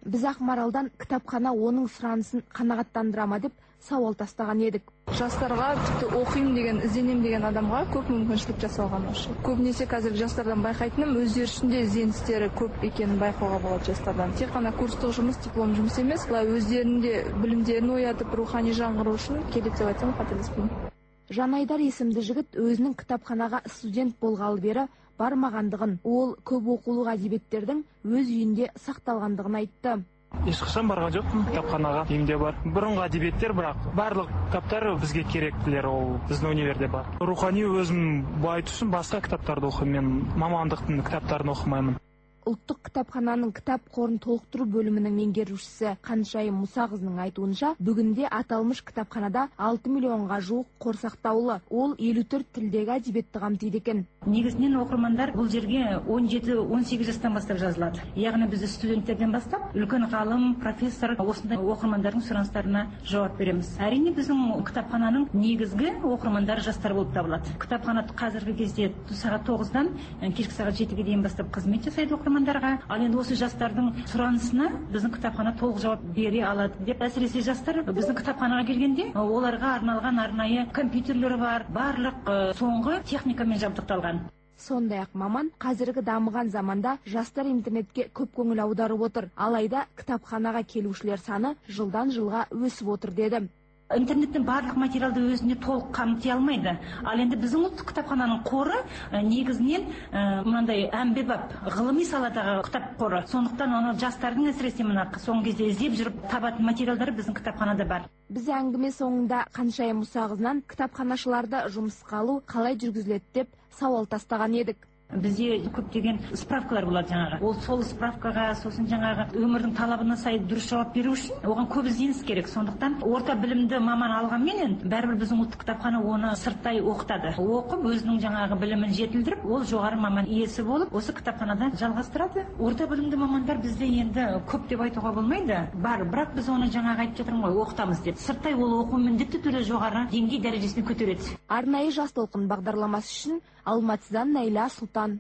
Біз Ақмаралдан кітапхана оның сұранысын қанағаттандыра ма деп сауал тастаған едік. Жастарға тіпті оқимын деген, ізденем деген адамға көп мүмкіншілік жасалған осы. Көбінесе қазір жастардан байқайтыным өздері ішінде ізденістері көп екенін байқауға болады жастардан. Тек қана курстық жұмыс, диплом жұмыс емес, былай өздерінде білімдерін оятып, рухани жаңғыру үшін келеді деп айтсам қателеспеймін. Жанайдар есімді жігіт өзінің кітапханаға студент болғалы бері бармағандығын, ол көп оқулық әдебиеттердің өз үйінде сақталғандығын айтты. Ешқашан барған жоқпын кітапханаға, үйімде бар. Бұрынғы әдебиеттер, бірақ барлық кітаптар бізге керектілер, ол біздің универде бар. Рухани өзім байыту үшін басқа кітаптарды оқимын, мен мамандықтың кітаптарын оқымаймын. Ұлттық кітапхананың кітап қорын толықтыру бөлімінің меңгерушісі Қаншайым Мұсақызының айтуынша, бүгінде аталмыш кітапханада алты миллионға жуық қор сақтаулы. Ол елу төрт тілдегі әдебиетті қамтиды екен. Негізінен оқырмандар бұл жерге он жеті он сегіз жастан бастап жазылады. Яғни біз студенттерден бастап үлкен ғалым, профессор, осындай оқырмандардың сұраныстарына жауап береміз. Әрине біздің кітапхананың негізгі оқырмандары жастар болып табылады. Кітапхана қазіргі кезде сағат тоғыздан кешкі сағат жетіге дейін бастап қызмет жасайды оқырмандарға. Ал енді осы жастардың сұранысына біздің кітапхана толық жауап бере алады деп. Әсіресе жастар біздің кітапханаға келгенде оларға арналған арнайы компьютерлер бар, барлық соңғы техникамен жабдықталған. Сондай-ақ маман қазіргі дамыған заманда жастар интернетке көп көңіл аударып отыр. Алайда кітапханаға келушілер саны жылдан жылға өсіп отыр деді. Интернеттің барлық материалды өзіне толық қамти алмайды. Ал енді біздің ұлттық кітапхананың қоры негізінен мынандай әмбебап ғылыми саладағы кітап қоры. Сондықтан оны жастардың әсіресе мына соңғы кезде іздеп жүріп табатын материалдары біздің кітапханада бар. Біз әңгіме соңында Қаншайым Мұсақызынан кітапханашыларды жұмысқа алу қалай жүргізіледі деп сауал тастаған едік. Бізде көптеген справкалар болады жаңағы. Ол сол справкаға, сосын жаңағы өмірдің талабына сай дұрыс жауап беру үшін оған көп ізденіс керек. Сондықтан орта білімді маман алғанменен бәрібір біздің ұлттық кітапхана оны сырттай оқытады. Оқып, өзінің жаңағы білімін жетілдіріп, ол жоғары маман иесі болып, осы кітапханада жалғастырады. Орта білімді мамандар бізде енді көп деп айтуға болмайды. Бар, бірақ біз оны жаңағы айтып жатырмын ғой, оқытамыз деп. Сырттай ол оқу міндетті түрде жоғары деңгей дәрежесіне көтереді. Арнайы жас толқын бағдарламасы үшін Алматыдан Найла Сұлтан.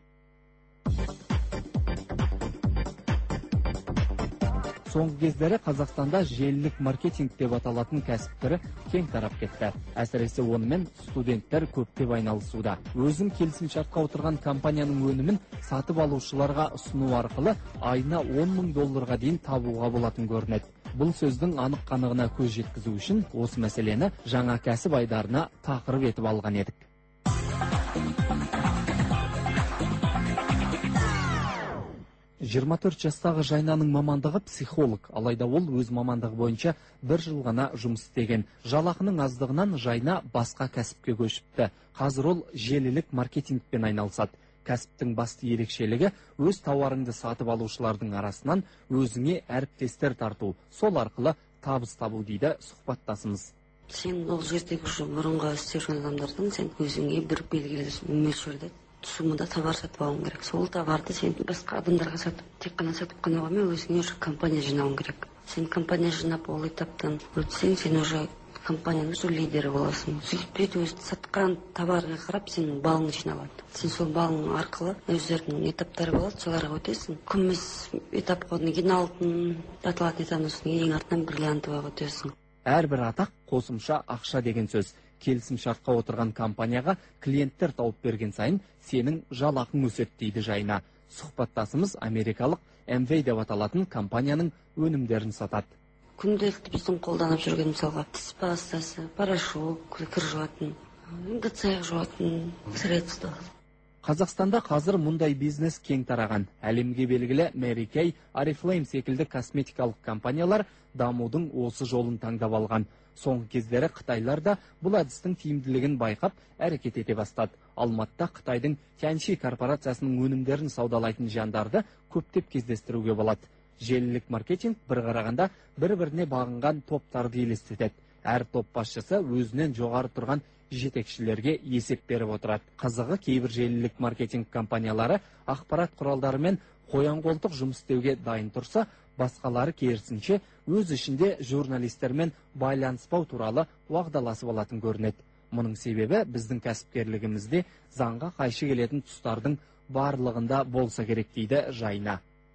Соңғы кездері Қазақстанда желілік маркетинг деп аталатын кәсіп түрі кең тарап кетті. Әсіресе онымен студенттер көптеп айналысуда. Өзім келісімшартқа отырған компанияның өнімін сатып алушыларға ұсыну арқылы айына он мың долларға дейін табуға болатын көрінеді. Бұл сөздің анық қанығына көз жеткізу үшін осы мәселені жаңа кәсіп айдарына тақырып етіп алған едік. жиырма төрт жастағы Жайнаның мамандығы психолог, алайда ол өз мамандығы бойынша бір жыл ғана жұмыс істеген. Жалақының аздығынан Жайна басқа кәсіпке көшіпті. Қазір ол желілік маркетингпен айналысады. Кәсіптің басты ерекшелігі өз тауарыңды сатып алушылардың арасынан өзіңе әріптестер тарту, сол арқылы табыс табу дейді сұхбаттасымыз. Сен ол жердегі бұрынғы істеген адамдардың сен өзіңе бір белгілі мөлшерде суммада товар сатып алуың керек. Сол товарды сен басқа адамдарға сатып, тек қана сатып қана қоймай, өзіңе уже компания жинауың керек. Сен компания жинап, ол этаптан өтсең, сен уже компанияның уже лидері боласың. Сөйтіп өзі сатқан товарға қарап, сенің балың жиналады. Сен сол балың арқылы өздерінің этаптары болады, соларға өтесің. Күміс этап қойдың кейін алтын, аталатын этаптан соң ең артынан бриллиантовыға өтесің. Әрбір атақ қосымша ақша деген сөз. Келісімшартқа отырған компанияға клиенттер тауып берген сайын сенің жалақың өседі дейді Жайна. Сұхбаттасымыз америкалық эм вей деп аталатын компанияның өнімдерін сатады. Күнделікті біздің қолданып жүрген мысалға тіс пастасы, порошок, кір жуатын, ыдыс-аяқ жуатын средства. Қазақстанда қазір мұндай бизнес кең тараған. Әлемге белгілі Mary Kay, Oriflame секілді косметикалық компаниялар дамудың осы жолын таңдап алған. Соңғы кездері Қытайлар да бұл әдістің тиімділігін байқап әрекет ете бастады. Алматыда Қытайдың Тяньши корпорациясының өнімдерін саудалайтын жандарды көптеп кездестіруге болады. Желілік маркетинг бір қарағанда бір-біріне бағынған топтарды елестетеді. Әр топ басшысы өзінен жоғары тұрған жетекшілерге есеп беріп отырады. Қызығы, кейбір желілік маркетинг компаниялары ақпарат құралдарымен қоян-қолтық жұмыс істеуге дайын тұрса, басқалары керісінше өз ішінде журналистермен байланыспау туралы уағдаласып алатын көрінеді. Мұның себебі біздің кәсіпкерлігімізде заңға қайшы келетін тұстардың барлығында болса керек дейді Жайна.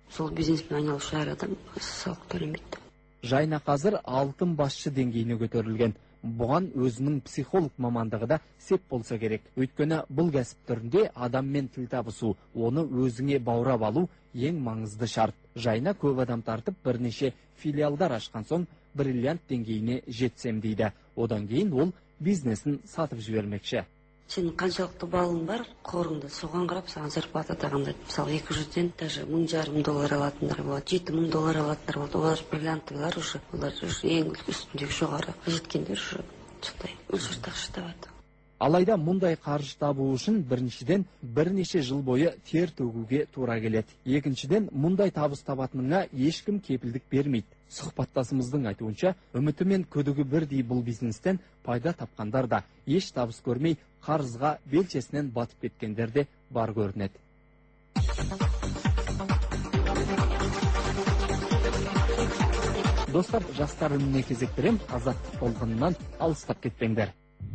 сол бизнеспен айналысушы әр адам салық төлемейді. Жайна қазір алтын басшы деңгейіне көтерілген. Бұған өзінің психолог мамандығы да сеп болса керек. Өйткені бұл кәсіп түрінде адаммен тіл табысу, оны өзіңе баурап алу ең маңызды шарт. Жайна көп адам тартып бірнеше филиалдар ашқан соң бриллиант деңгейіне жетсем дейді. Одан кейін ол бизнесін сатып жібермекші. Сенің қаншалықты балың бар, қорыңда соған қарап саған зарплата тағайындайды. Мысалы екі жүзден даже мың жарым доллар алатындар болады, жеті мың доллар алатындар болады. Олар бриллианттылар уже, олар ең үстіндегі жоғары жеткендер уже сондай мөлшерде ақша табады. Алайда мұндай қаржы табу үшін біріншіден бірнеше жыл бойы тер төгуге тура келеді. Екіншіден мұндай табыс табатыныңа ешкім кепілдік бермейді. Сұхбаттасымыздың айтуынша, үміті мен күдігі бірдей бұл бизнестен пайда тапқандар да еш табыс көрмей қарызға белшесінен батып кеткендер де бар көрінеді. Достар, жастар үніне кезек берем, азаттық болғанынан алыстап кетпеңдер.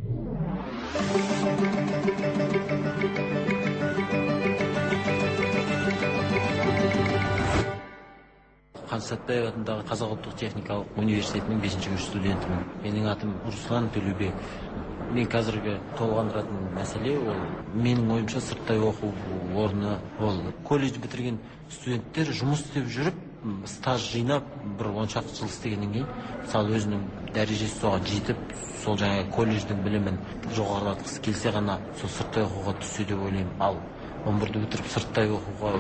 Қаныш Сәтпаев атындағы Қазақ ұлттық техникалық университетінің бесінші курс студентімін. Менің атым Руслан Төлеубеков. Мен қазіргі толғандыратын мәселе ол менің ойымша сырттай оқу орны, ол колледж бітірген студенттер жұмыс істеп жүріп, стаж жинап, бір он шақты жыл істегеннен кейін, мысалы өзінің дәрежесі соған жетіп, сол жаңа колледждің білімін жоғарылатқысы келсе ғана сол сырттай оқуға түссе деп ойлаймын. Ал он бірді бітіріп сырттай оқуға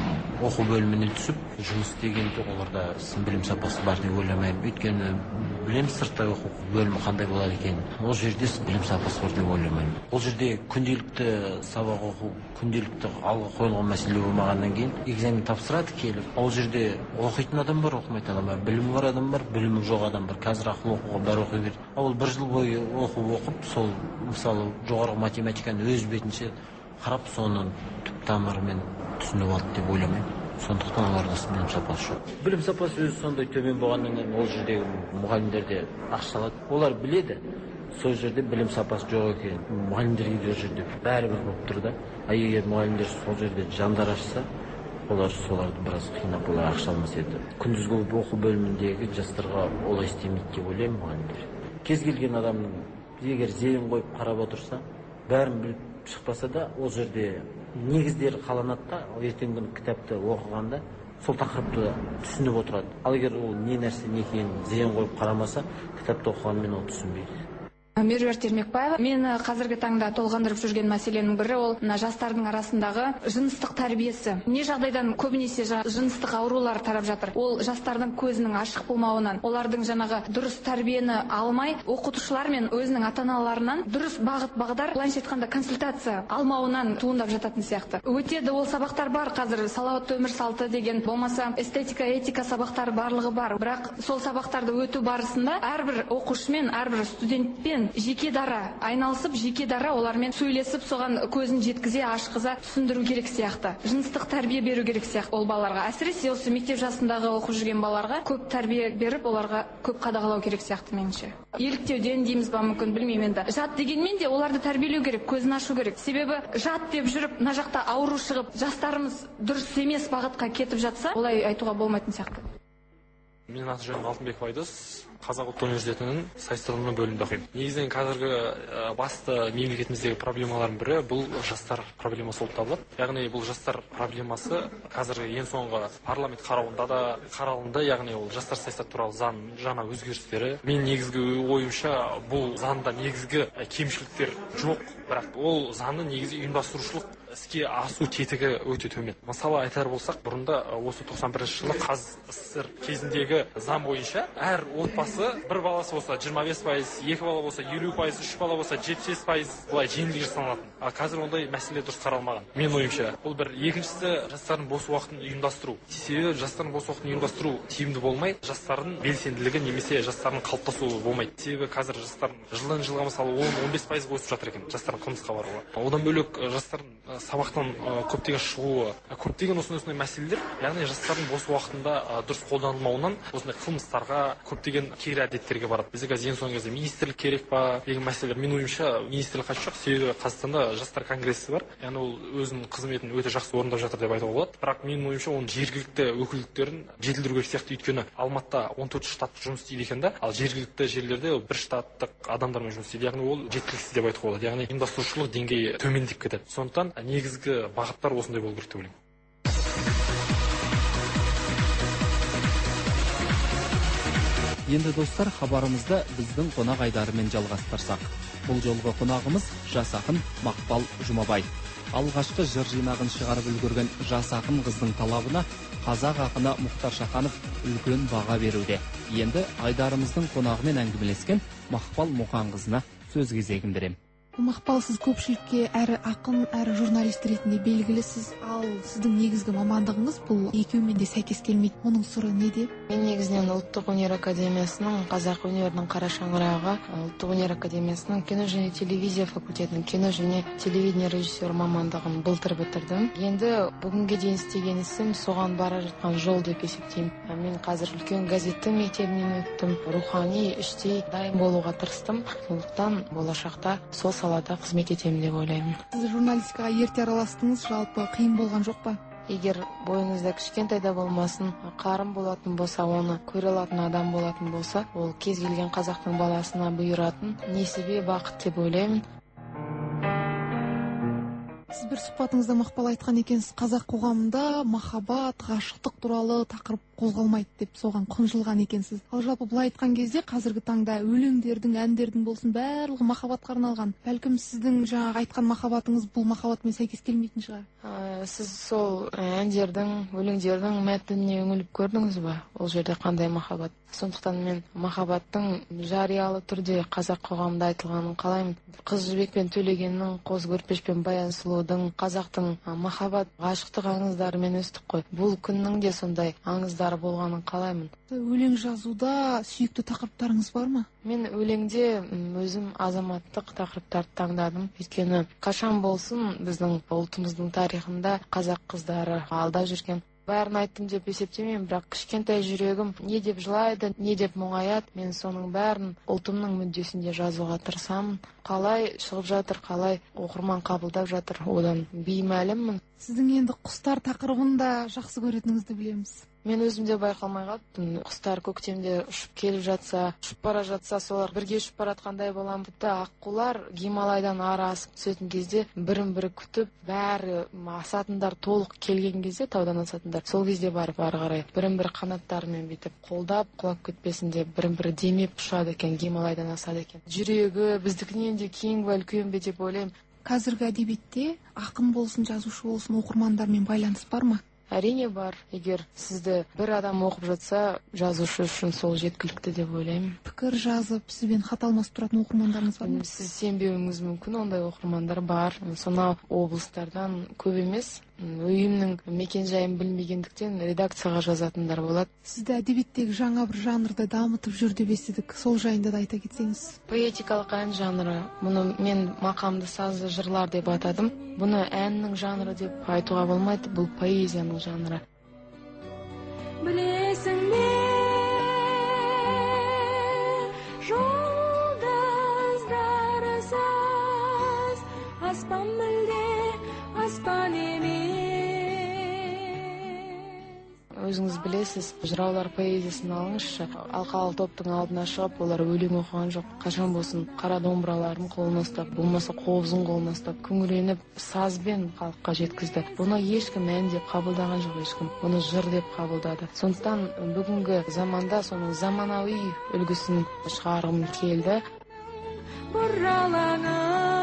оқу бөліміне түсіп жұмыс істегенде оларда білім сапасы бар деп ойламаймын. Өйткені білеміз сырттай оқу бөлімі қандай болады екенін. Ол жерде білім сапасы бар деп ойламаймын. Ол жерде күнделікті сабақ оқу, күнделікті алға қойылған мәселе болмағаннан кейін экзамен тапсырады келіп. Ол жерде оқитын адам бар, оқымайтын адам бар, білімі бар адам бар, білімі жоқ адам бар. Қазір ақыл оқуға бәрі оқи береді. Ол бір жыл бойы оқу оқып, сол мысалы жоғарғы математиканы өз бетінше қарап соның түп тамырымен түсініп алды деп ойламаймын. Сондықтан оларда білім сапасы жоқ. Білім сапасы өзі сондай төмен болғаннан кейін ол жердегі мұғалімдер де ақша алады. Олар біледі, сол жерде білім сапасы жоқ екен. Мұғалімдерге де жерде бәрібір болып тұр да. А егер мұғалімдер сол жерде жандар ашса, олар соларды біраз қинап олар ақша алмас еді. Күндізгі оқу бөліміндегі жастарға олай істемейді деп ойлаймын мұғалімдер. Кез келген адамның егер зейін қойып қарап отырса, бәрін біліп шықпаса да, ол жерде негіздері қаланады да, ертеңгі күні кітапты оқығанда сол тақырыпты түсініп отырады. Ал егер ол не нәрсе не екенін зейін қойып қарамаса, кітапты оқығанмен ол түсінбейді. Меруерт Ермекбаева. Мен қазіргі таңда толғандырып жүрген мәселенің бірі ол мына жастардың арасындағы жыныстық тәрбиесі. Не жағдайдан көбінесе жыныстық аурулар тарап жатыр. Ол жастардың көзінің ашық болмауынан, олардың жаңағы дұрыс тәрбиені алмай, оқытушылар мен өзінің ата-аналарынан дұрыс бағыт бағдар, былайша айтқанда консультация алмауынан туындап жататын сияқты. Өтеді ол сабақтар бар қазір, салауатты өмір салты деген, болмаса эстетика, этика сабақтары барлығы бар. Бірақ сол сабақтарды өту барысында әрбір оқушымен, әрбір студентпен жеке дара айналысып, жеке дара олармен сөйлесіп, соған көзін жеткізе, ашқыза түсіндіру керек сияқты. Жыныстық тәрбие беру керек сияқты ол балаларға. Әсіресе осы мектеп жасындағы оқып жүрген балаларға көп тәрбие беріп, оларға көп қадағалау керек сияқты меніңше. Еліктеуден дейміз ба, мүмкін білмеймін енді. Жат дегенмен де оларды тәрбиелеу керек, көзін ашу керек. Себебі жат деп жүріп, мына жақта ауру шығып, жастарымыз дұрыс емес бағытқа кетіп жатса, олай айтуға болмайтын сияқты. Менің аты жөнім Алтынбеков Айдос, Қазақ ұлттық университетінің сайыстырылымы бөлімінде оқимын. Негізінен қазіргі басты мемлекетіміздегі проблемалардың бірі бұл жастар проблемасы болып табылады. Яғни бұл жастар проблемасы қазіргі ең соңғы парламент қарауында да қаралынды, яғни ол жастар саясаты туралы заң жаңа өзгерістері. Мен негізгі ойымша бұл заңда негізгі кемшіліктер жоқ, бірақ ол заңның негізі ұйымдастырушылық іске асу тетігі өте төмен. Мысалы айтар болсақ, бұрында осы тоқсан бірінші жылы қазсср кезіндегі заң бойынша әр отбасы бір баласы болса жиырма бес пайыз, екі бала болса елу пайыз, үш бала болса жетпіс бес пайыз былай жеңілдік жасалатын. А қазір ондай мәселе дұрыс қаралмаған. Мен ойымша, бұл бір. Екіншісі, жастардың бос уақытын ұйымдастыру. Себебі жастардың бос уақытын ұйымдастыру тиімді болмай, жастардың белсенділігі немесе жастардың қалыптасуы болмайды. Себебі қазір жастардың жылдан жылға мысалы он он бес пайыз өсіп жатыр екен жастардың қылмысқа баруы. Одан бөлек жастардың сабақтан көптеген шығуы, көптеген осындай мәселелер, яғни жастардың бос уақытында дұрыс қолданылмауынан осындай қылмыстарға, көптеген кері әдеттерге барады. Бізге қазір ең соңғы кезде министрлік керек па деген мәселелер, менің ойымша министрлік қажет жоқ, себебі Қазақстанда жастар конгрессі бар, яғни ол өзінің қызметін өте жақсы орындап жатыр деп айтуға болады. Бірақ менің ойымша оның жергілікті өкілдіктерін жетілдіру керек сияқты, өйткені Алматыда он төрт штат жұмыс істейді екен да, ал жергілікті жерлерде бір штаттық адамдармен жұмыс істейді, яғни ол жеткіліксіз деп айтуға болады, яғни ұйымдастырушылық деңгейі төмендеп кетеді. Сондықтан негізгі бағыттар осындай болу керек деп ойлаймын. Енді достар, хабарымызды біздің қонақ айдарымен жалғастырсақ. Бұл жолғы қонағымыз жас ақын Мақпал Жұмабай. Алғашқы жыр жинағын шығарып үлгерген жас ақын қыздың талабына қазақ ақыны Мұхтар Шаханов үлкен баға беруде. Енді айдарымыздың қонағымен әңгімелескен Мақпал Мұқанқызына сөз кезегін берем. Мақпал, сіз көпшілікке әрі ақын, әрі журналист ретінде белгілісіз, ал сіздің негізгі мамандығыңыз бұл екеуімен де сәйкес келмейді. Оның сыры неде? Мен негізінен Ұлттық өнер академиясының, қазақ өнерінің қара шаңырағы, Ұлттық өнер академиясының кино және телевизия факультетінің кино және телевидение режиссер мамандығын былтыр бітірдім. Енді бүгінге дейін істеген ісім соған бара жатқан жол деп есептеймін. Мен қазір үлкен газеттің мектебінен өттім, рухани іштей дайын болуға тырыстым. Сондықтан болашақта сол салада қызмет етемін деп ойлаймын. Сіз журналистикаға ерте араластыңыз, жалпы қиын болған жоқ па? Егер бойыңызда кішкентайда болмасын, қарын болатын болса, оны көре алатын адам болатын болса, ол кез келген қазақтың баласына бұйыратын несібе бақыт деп ойлаймын. Сіз бір сұхбатыңызда Мақпал айтқан екенсіз, қазақ қоғамында махаббат, ғашықтық туралы тақырып қозғалмайды деп соған қынжылған екенсіз. Ал жалпы былай айтқан кезде қазіргі таңда өлеңдердің, әндердің болсын барлығы махаббатқа арналған. Бәлкім сіздің жаңағы айтқан махаббатыңыз бұл махаббатмен сәйкес келмейтін шығар. Сіз сол әндердің, өлеңдердің мәтініне үңіліп көрдіңіз ба? Ол жерде қандай махаббат? Сондықтан мен махаббаттың жариялы түрде қазақ қоғамында айтылғанын қалаймын. Қыз Жібек пен Төлегеннің, Қоз Көрпеш пен Баян Сұлудың, қазақтың махаббат, ғашықтық аңыздарымен өстік қой. Бұл күннің де сондай аңыздары болғанын қалаймын. Өлең жазуда сүйікті тақырыптарыңыз бар ма? Мен өлеңде өзім азаматтық тақырыптарды таңдадым. Өйткені қашан болсын біздің ұлтымыздың тарихында қазақ қыздары алда жүрген. Бәрін айттым деп есептемеймін, бірақ кішкентай жүрегім не деп жылайды, не деп мұңаяды, мен соның бәрін ұлтымның мүддесінде жазуға тырысамын. Қалай шығып жатыр, қалай оқырман қабылдап жатыр, одан беймәліммін. Сіздің енді құстар тақырыбын да жақсы көретініңізді білеміз. Мен өзімде байқалмай қалыппын. Құстар көктемде ұшып келіп жатса, ұшып бара жатса, солар бірге ұшып баратқандай боламын. Тіпті аққулар Гималайдан ары асып түсетін кезде бірін-бірі күтіп, бәрі асатындар толық келген кезде, таудан асатындар, сол кезде барып ары қарай бірін-бірі қанаттарымен бүйтіп қолдап, құлап кетпесін деп бірін-бірі демеп ұшады екен, Гималайдан асады екен. Жүрегі біздікінен де кең бе, үлкен бе деп ойлаймын. Қазіргі әдебиетте ақын болсын, жазушы болсын, оқырмандармен байланыс бар ма? Әрине бар. Егер сізді бір адам оқып жатса, жазушы үшін сол жеткілікті деп ойлаймын. Пікір жазып, сізбен хат алмасып тұратын оқырмандарыңыз бар ма? Сіз сенбеуіңіз мүмкін, ондай оқырмандар бар. Сонау облыстардан көп емес. Үйімнің мекен жайын білмегендіктен редакцияға жазатындар болады. Сізді әдебиеттегі жаңа бір жанрды дамытып жүр деп естідік. Сол жайында да айта кетсеңіз. Поэтикалық ән жанры. Мұны мен мақамды сазды жырлар деп атадым. Бұны әннің жанры деп айтуға болмайды. Бұл поэзияның жанры. Білесің бе, жұлдыздарсыз аспан мүлде аспан емес. Өзіңіз білесіз, жыраулар поэзиясын алыңызшы. Алқалы топтың алдына шығып, олар өлең оқыған жоқ. Қашан болсын қара домбыраларын қолына ұстап, болмаса қобызын қолына ұстап, күңіреніп, сазбен халыққа жеткізді. Бұны ешкім ән деп қабылдаған жоқ, ешкім. Бұны жыр деп қабылдады. Сондықтан бүгінгі заманда соның заманауи үлгісін шығарғым келді. Бұралаңа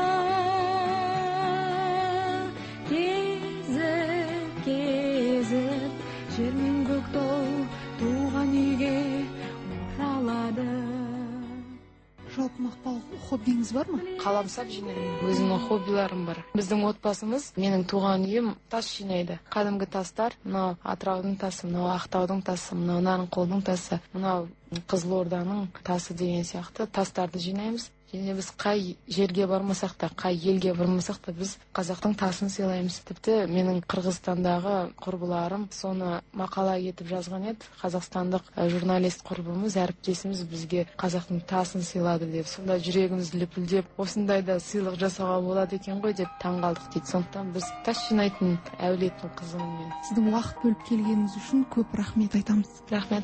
кезіп, кезіп, жер мен көктау туған үйге оралады. Жалпы Мақпал, хоббиіңіз бар ма? Қаламсап жинаймын. Өзімнің хоббиларым бар. Біздің отбасымыз, менің туған үйім тас жинайды. Қадімгі тастар, мынау Атыраудың тасы, мынау Ақтаудың тасы, мынау Нарынқолдың тасы, мынау Қызылорданың тасы деген сияқты тастарды жинаймыз. және біз қай жерге бармасақ та, қай елге бармасақ та біз қазақтың тасын сыйлаймыз. Тіпті менің Қырғызстандағы құрбыларым соны мақала етіп жазған еді. Қазақстандық журналист құрбымыз, әріптесіміз бізге қазақтың тасын сыйлады деп. Сонда жүрегіміз лүпілдеп, осындайда сыйлық жасауға болады екен ғой деп таңғалдық дейді. Сондықтан біз тас жинайтын әулеттің қызымын мен. Сіздің уақыт бөліп келгеніңіз үшін көп рахмет айтамыз. Рахмет.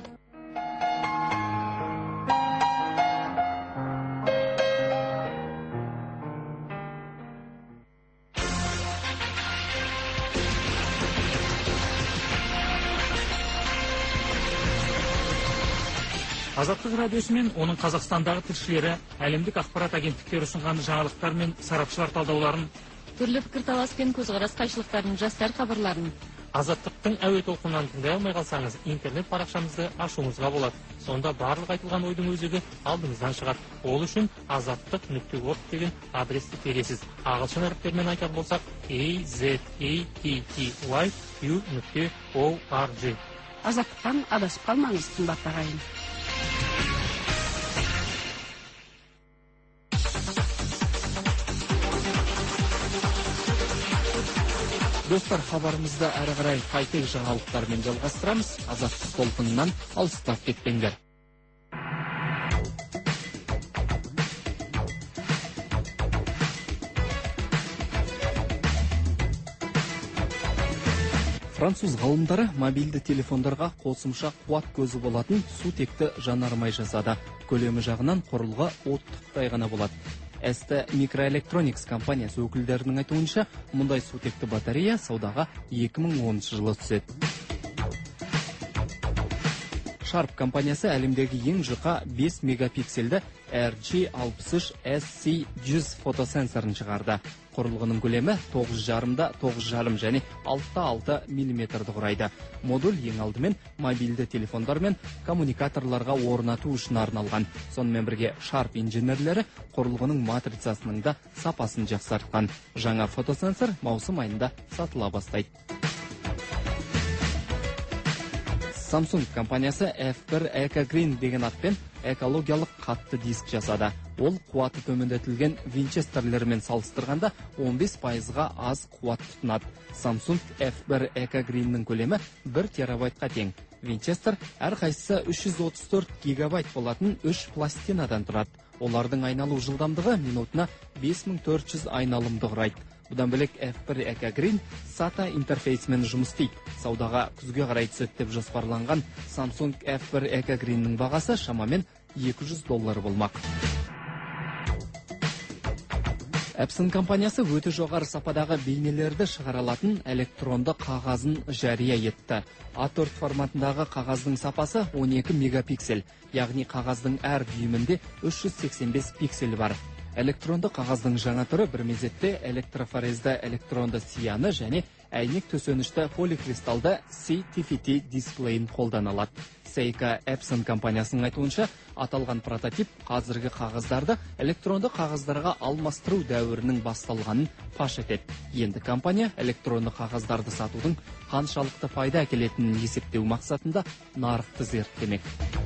Азаттық радиосы мен оның Қазақстандағы тілшілері әлемдік ақпарат агенттіктері ұсынған жаңалықтар мен сарапшылар талдауларын, түрлі пікірталас пен көзқарас қайшылықтарын, жастар хабарларын Азаттықтың әуе толқынынан тыңдай алмай қалсаңыз, интернет парақшамызды ашуыңызға болады. Сонда барлық айтылған ойдың өзегі алдыңыздан шығады. Ол үшін азаттық нүкте орг деген адресті тересіз. Ағылшын әріптермен айтар болсақ a z a t t y q нүкте org. Азаттықтан адасып қалмаңыз, қымбатты ағайын. Достар, хабарымызды әрі қарай қайтек жаңалықтармен жалғастырамыз. Азаттық толқынынан алыстап кетпеңдер. Француз ғалымдары мобильді телефондарға қосымша қуат көзі болатын сутекті жанармай жасады. Көлемі жағынан құрылғы оттықтай ғана болады. эс тэ Microelectronics компаниясы өкілдерінің айтуынша, мұндай сутекті батарея саудаға екі мың оныншы жылы түседі. Sharp компаниясы әлемдегі ең жұқа бес мегапиксельді эр джи алпыс үш эс си жүз фотосенсорын шығарды. Құрылғының көлемі тоғыз жарымда тоғыз жарым және алтыда алты миллиметрді құрайды. Модуль ең алдымен мобильді телефондар мен коммуникаторларға орнату үшін арналған. Сонымен бірге Sharp инженерлері құрылғының матрицасының да сапасын жақсартқан. Жаңа фотосенсор маусым айында сатыла бастайды. Samsung компаниясы эф бір Eco Green деген атпен экологиялық қатты диск жасады. Ол қуаты төмендетілген винчестерлермен салыстырғанда он бес пайызға аз қуат тұтынады. Samsung эф бір Eco Green'нің көлемі бір терабайтқа тең. Винчестер әрқайсысы үш жүз отыз төрт гигабайт болатын үш пластинадан тұрады. Олардың айналу жылдамдығы минутына бес мың төрт жүз айналымды құрайды. Бұдан бөлек эф бір Eco Green сата интерфейсімен жұмыс істейді. Саудаға күзге қарай түседі деп жоспарланған Samsung эф бір Eco Green'нің бағасы шамамен екі жүз доллар болмақ. Epson компаниясы өте жоғары сападағы бейнелерді шығара алатын электронды қағазын жария етті. а төрт форматындағы қағаздың сапасы он екі мегапиксель, яғни қағаздың әр дюймінде үш жүз сексен бес пиксель бар. Электронды қағаздың жаңа түрі бір мезетте электрофорезді электронды сияны және әйнек төсенішті поликристалды си ти эф ти дисплейін қолданылады. Seika Epson компаниясының айтуынша, аталған прототип қазіргі қағаздарды электронды қағаздарға алмастыру дәуірінің басталғанын паш етеді. Енді компания электронды қағаздарды сатудың қаншалықты пайда әкелетінін есептеу мақсатында нарықты зерттемек.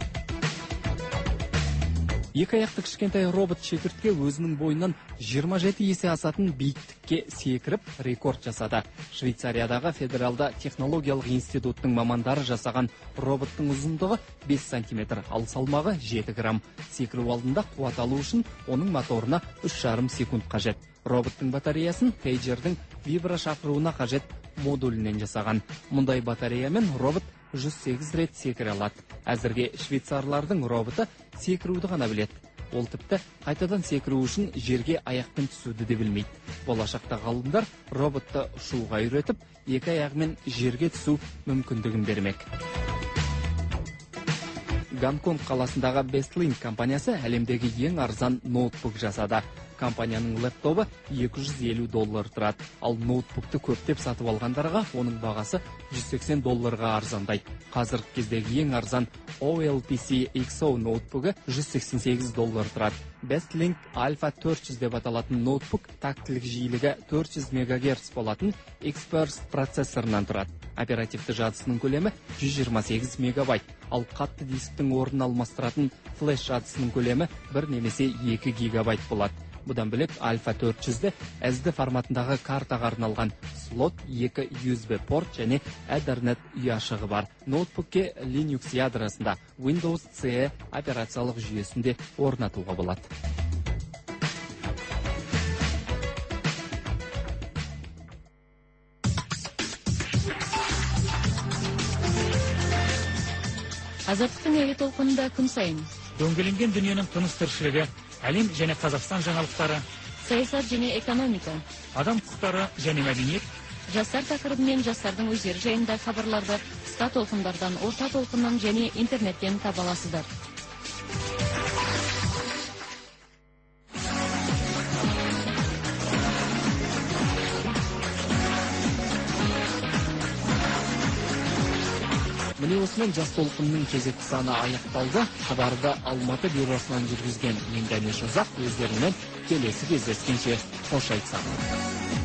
Екі аяқты кішкентай робот шекіртке өзінің бойынан жиырма жеті есе асатын биіктікке секіріп рекорд жасады. Швейцариядағы федералды технологиялық институттың мамандары жасаған роботтың ұзындығы бес сантиметр, ал салмағы жеті грамм. Секіру алдында қуат алу үшін оның моторына үш жарым секунд қажет. Роботтың батареясын пейджердің вибра шақыруына қажет модулінен жасаған. Мұндай батареямен робот жүз сегіз рет секіре алады. Әзірге швейцарлардың роботы секіруді ғана біледі. Ол тіпті қайтадан секіру үшін жерге аяқпен түсуді де білмейді. Болашақта ғалымдар роботты ұшуға үйретіп, екі аяғымен жерге түсу мүмкіндігін бермек. Гонконг қаласындағы Bestlink компаниясы әлемдегі ең арзан ноутбук жасады. Компанияның лэптобы екі жүз елу доллар тұрады, ал ноутбукты көптеп сатып алғандарға оның бағасы жүз сексен долларға арзандайды. Қазіргі кездегі ең арзан о эл пи си икс о ноутбугі жүз сексен сегіз доллар тұрады. Bestlink Alpha төрт жүз деп аталатын ноутбук тактілік жиілігі төрт жүз мегагерц болатын X-Burst процессорынан тұрады. Оперативті жадысының көлемі жүз жиырма сегіз мегабайт. ал қатты дисктің орнын алмастыратын флеш жадысының көлемі бір немесе екі гигабайт болады. Бұдан бөлек Альфа төрт жүзді эс ди форматындағы картаға арналған слот, екі ю эс би порт және Ethernet ұяшығы бар. Ноутбукке Linux ядросында Windows си и операциялық жүйесінде орнатуға болады. Азаттықтың әуе толқынында күн сайын дөңгеленген дүниенің тыныс тіршілігі, әлем және Қазақстан жаңалықтары, саясат және экономика, адам құқықтары және мәдениет, жастар тақырыбы мен жастардың өздері жайында хабарларды қысқа толқындардан, орта толқыннан және интернеттен таба аласыздар. Міне осымен жас толқынның кезекті саны аяқталды. Хабарды Алматы бюросынан жүргізген мен Дәнеш Ұзақ, өздерімен келесі кездескенше қош айтсам.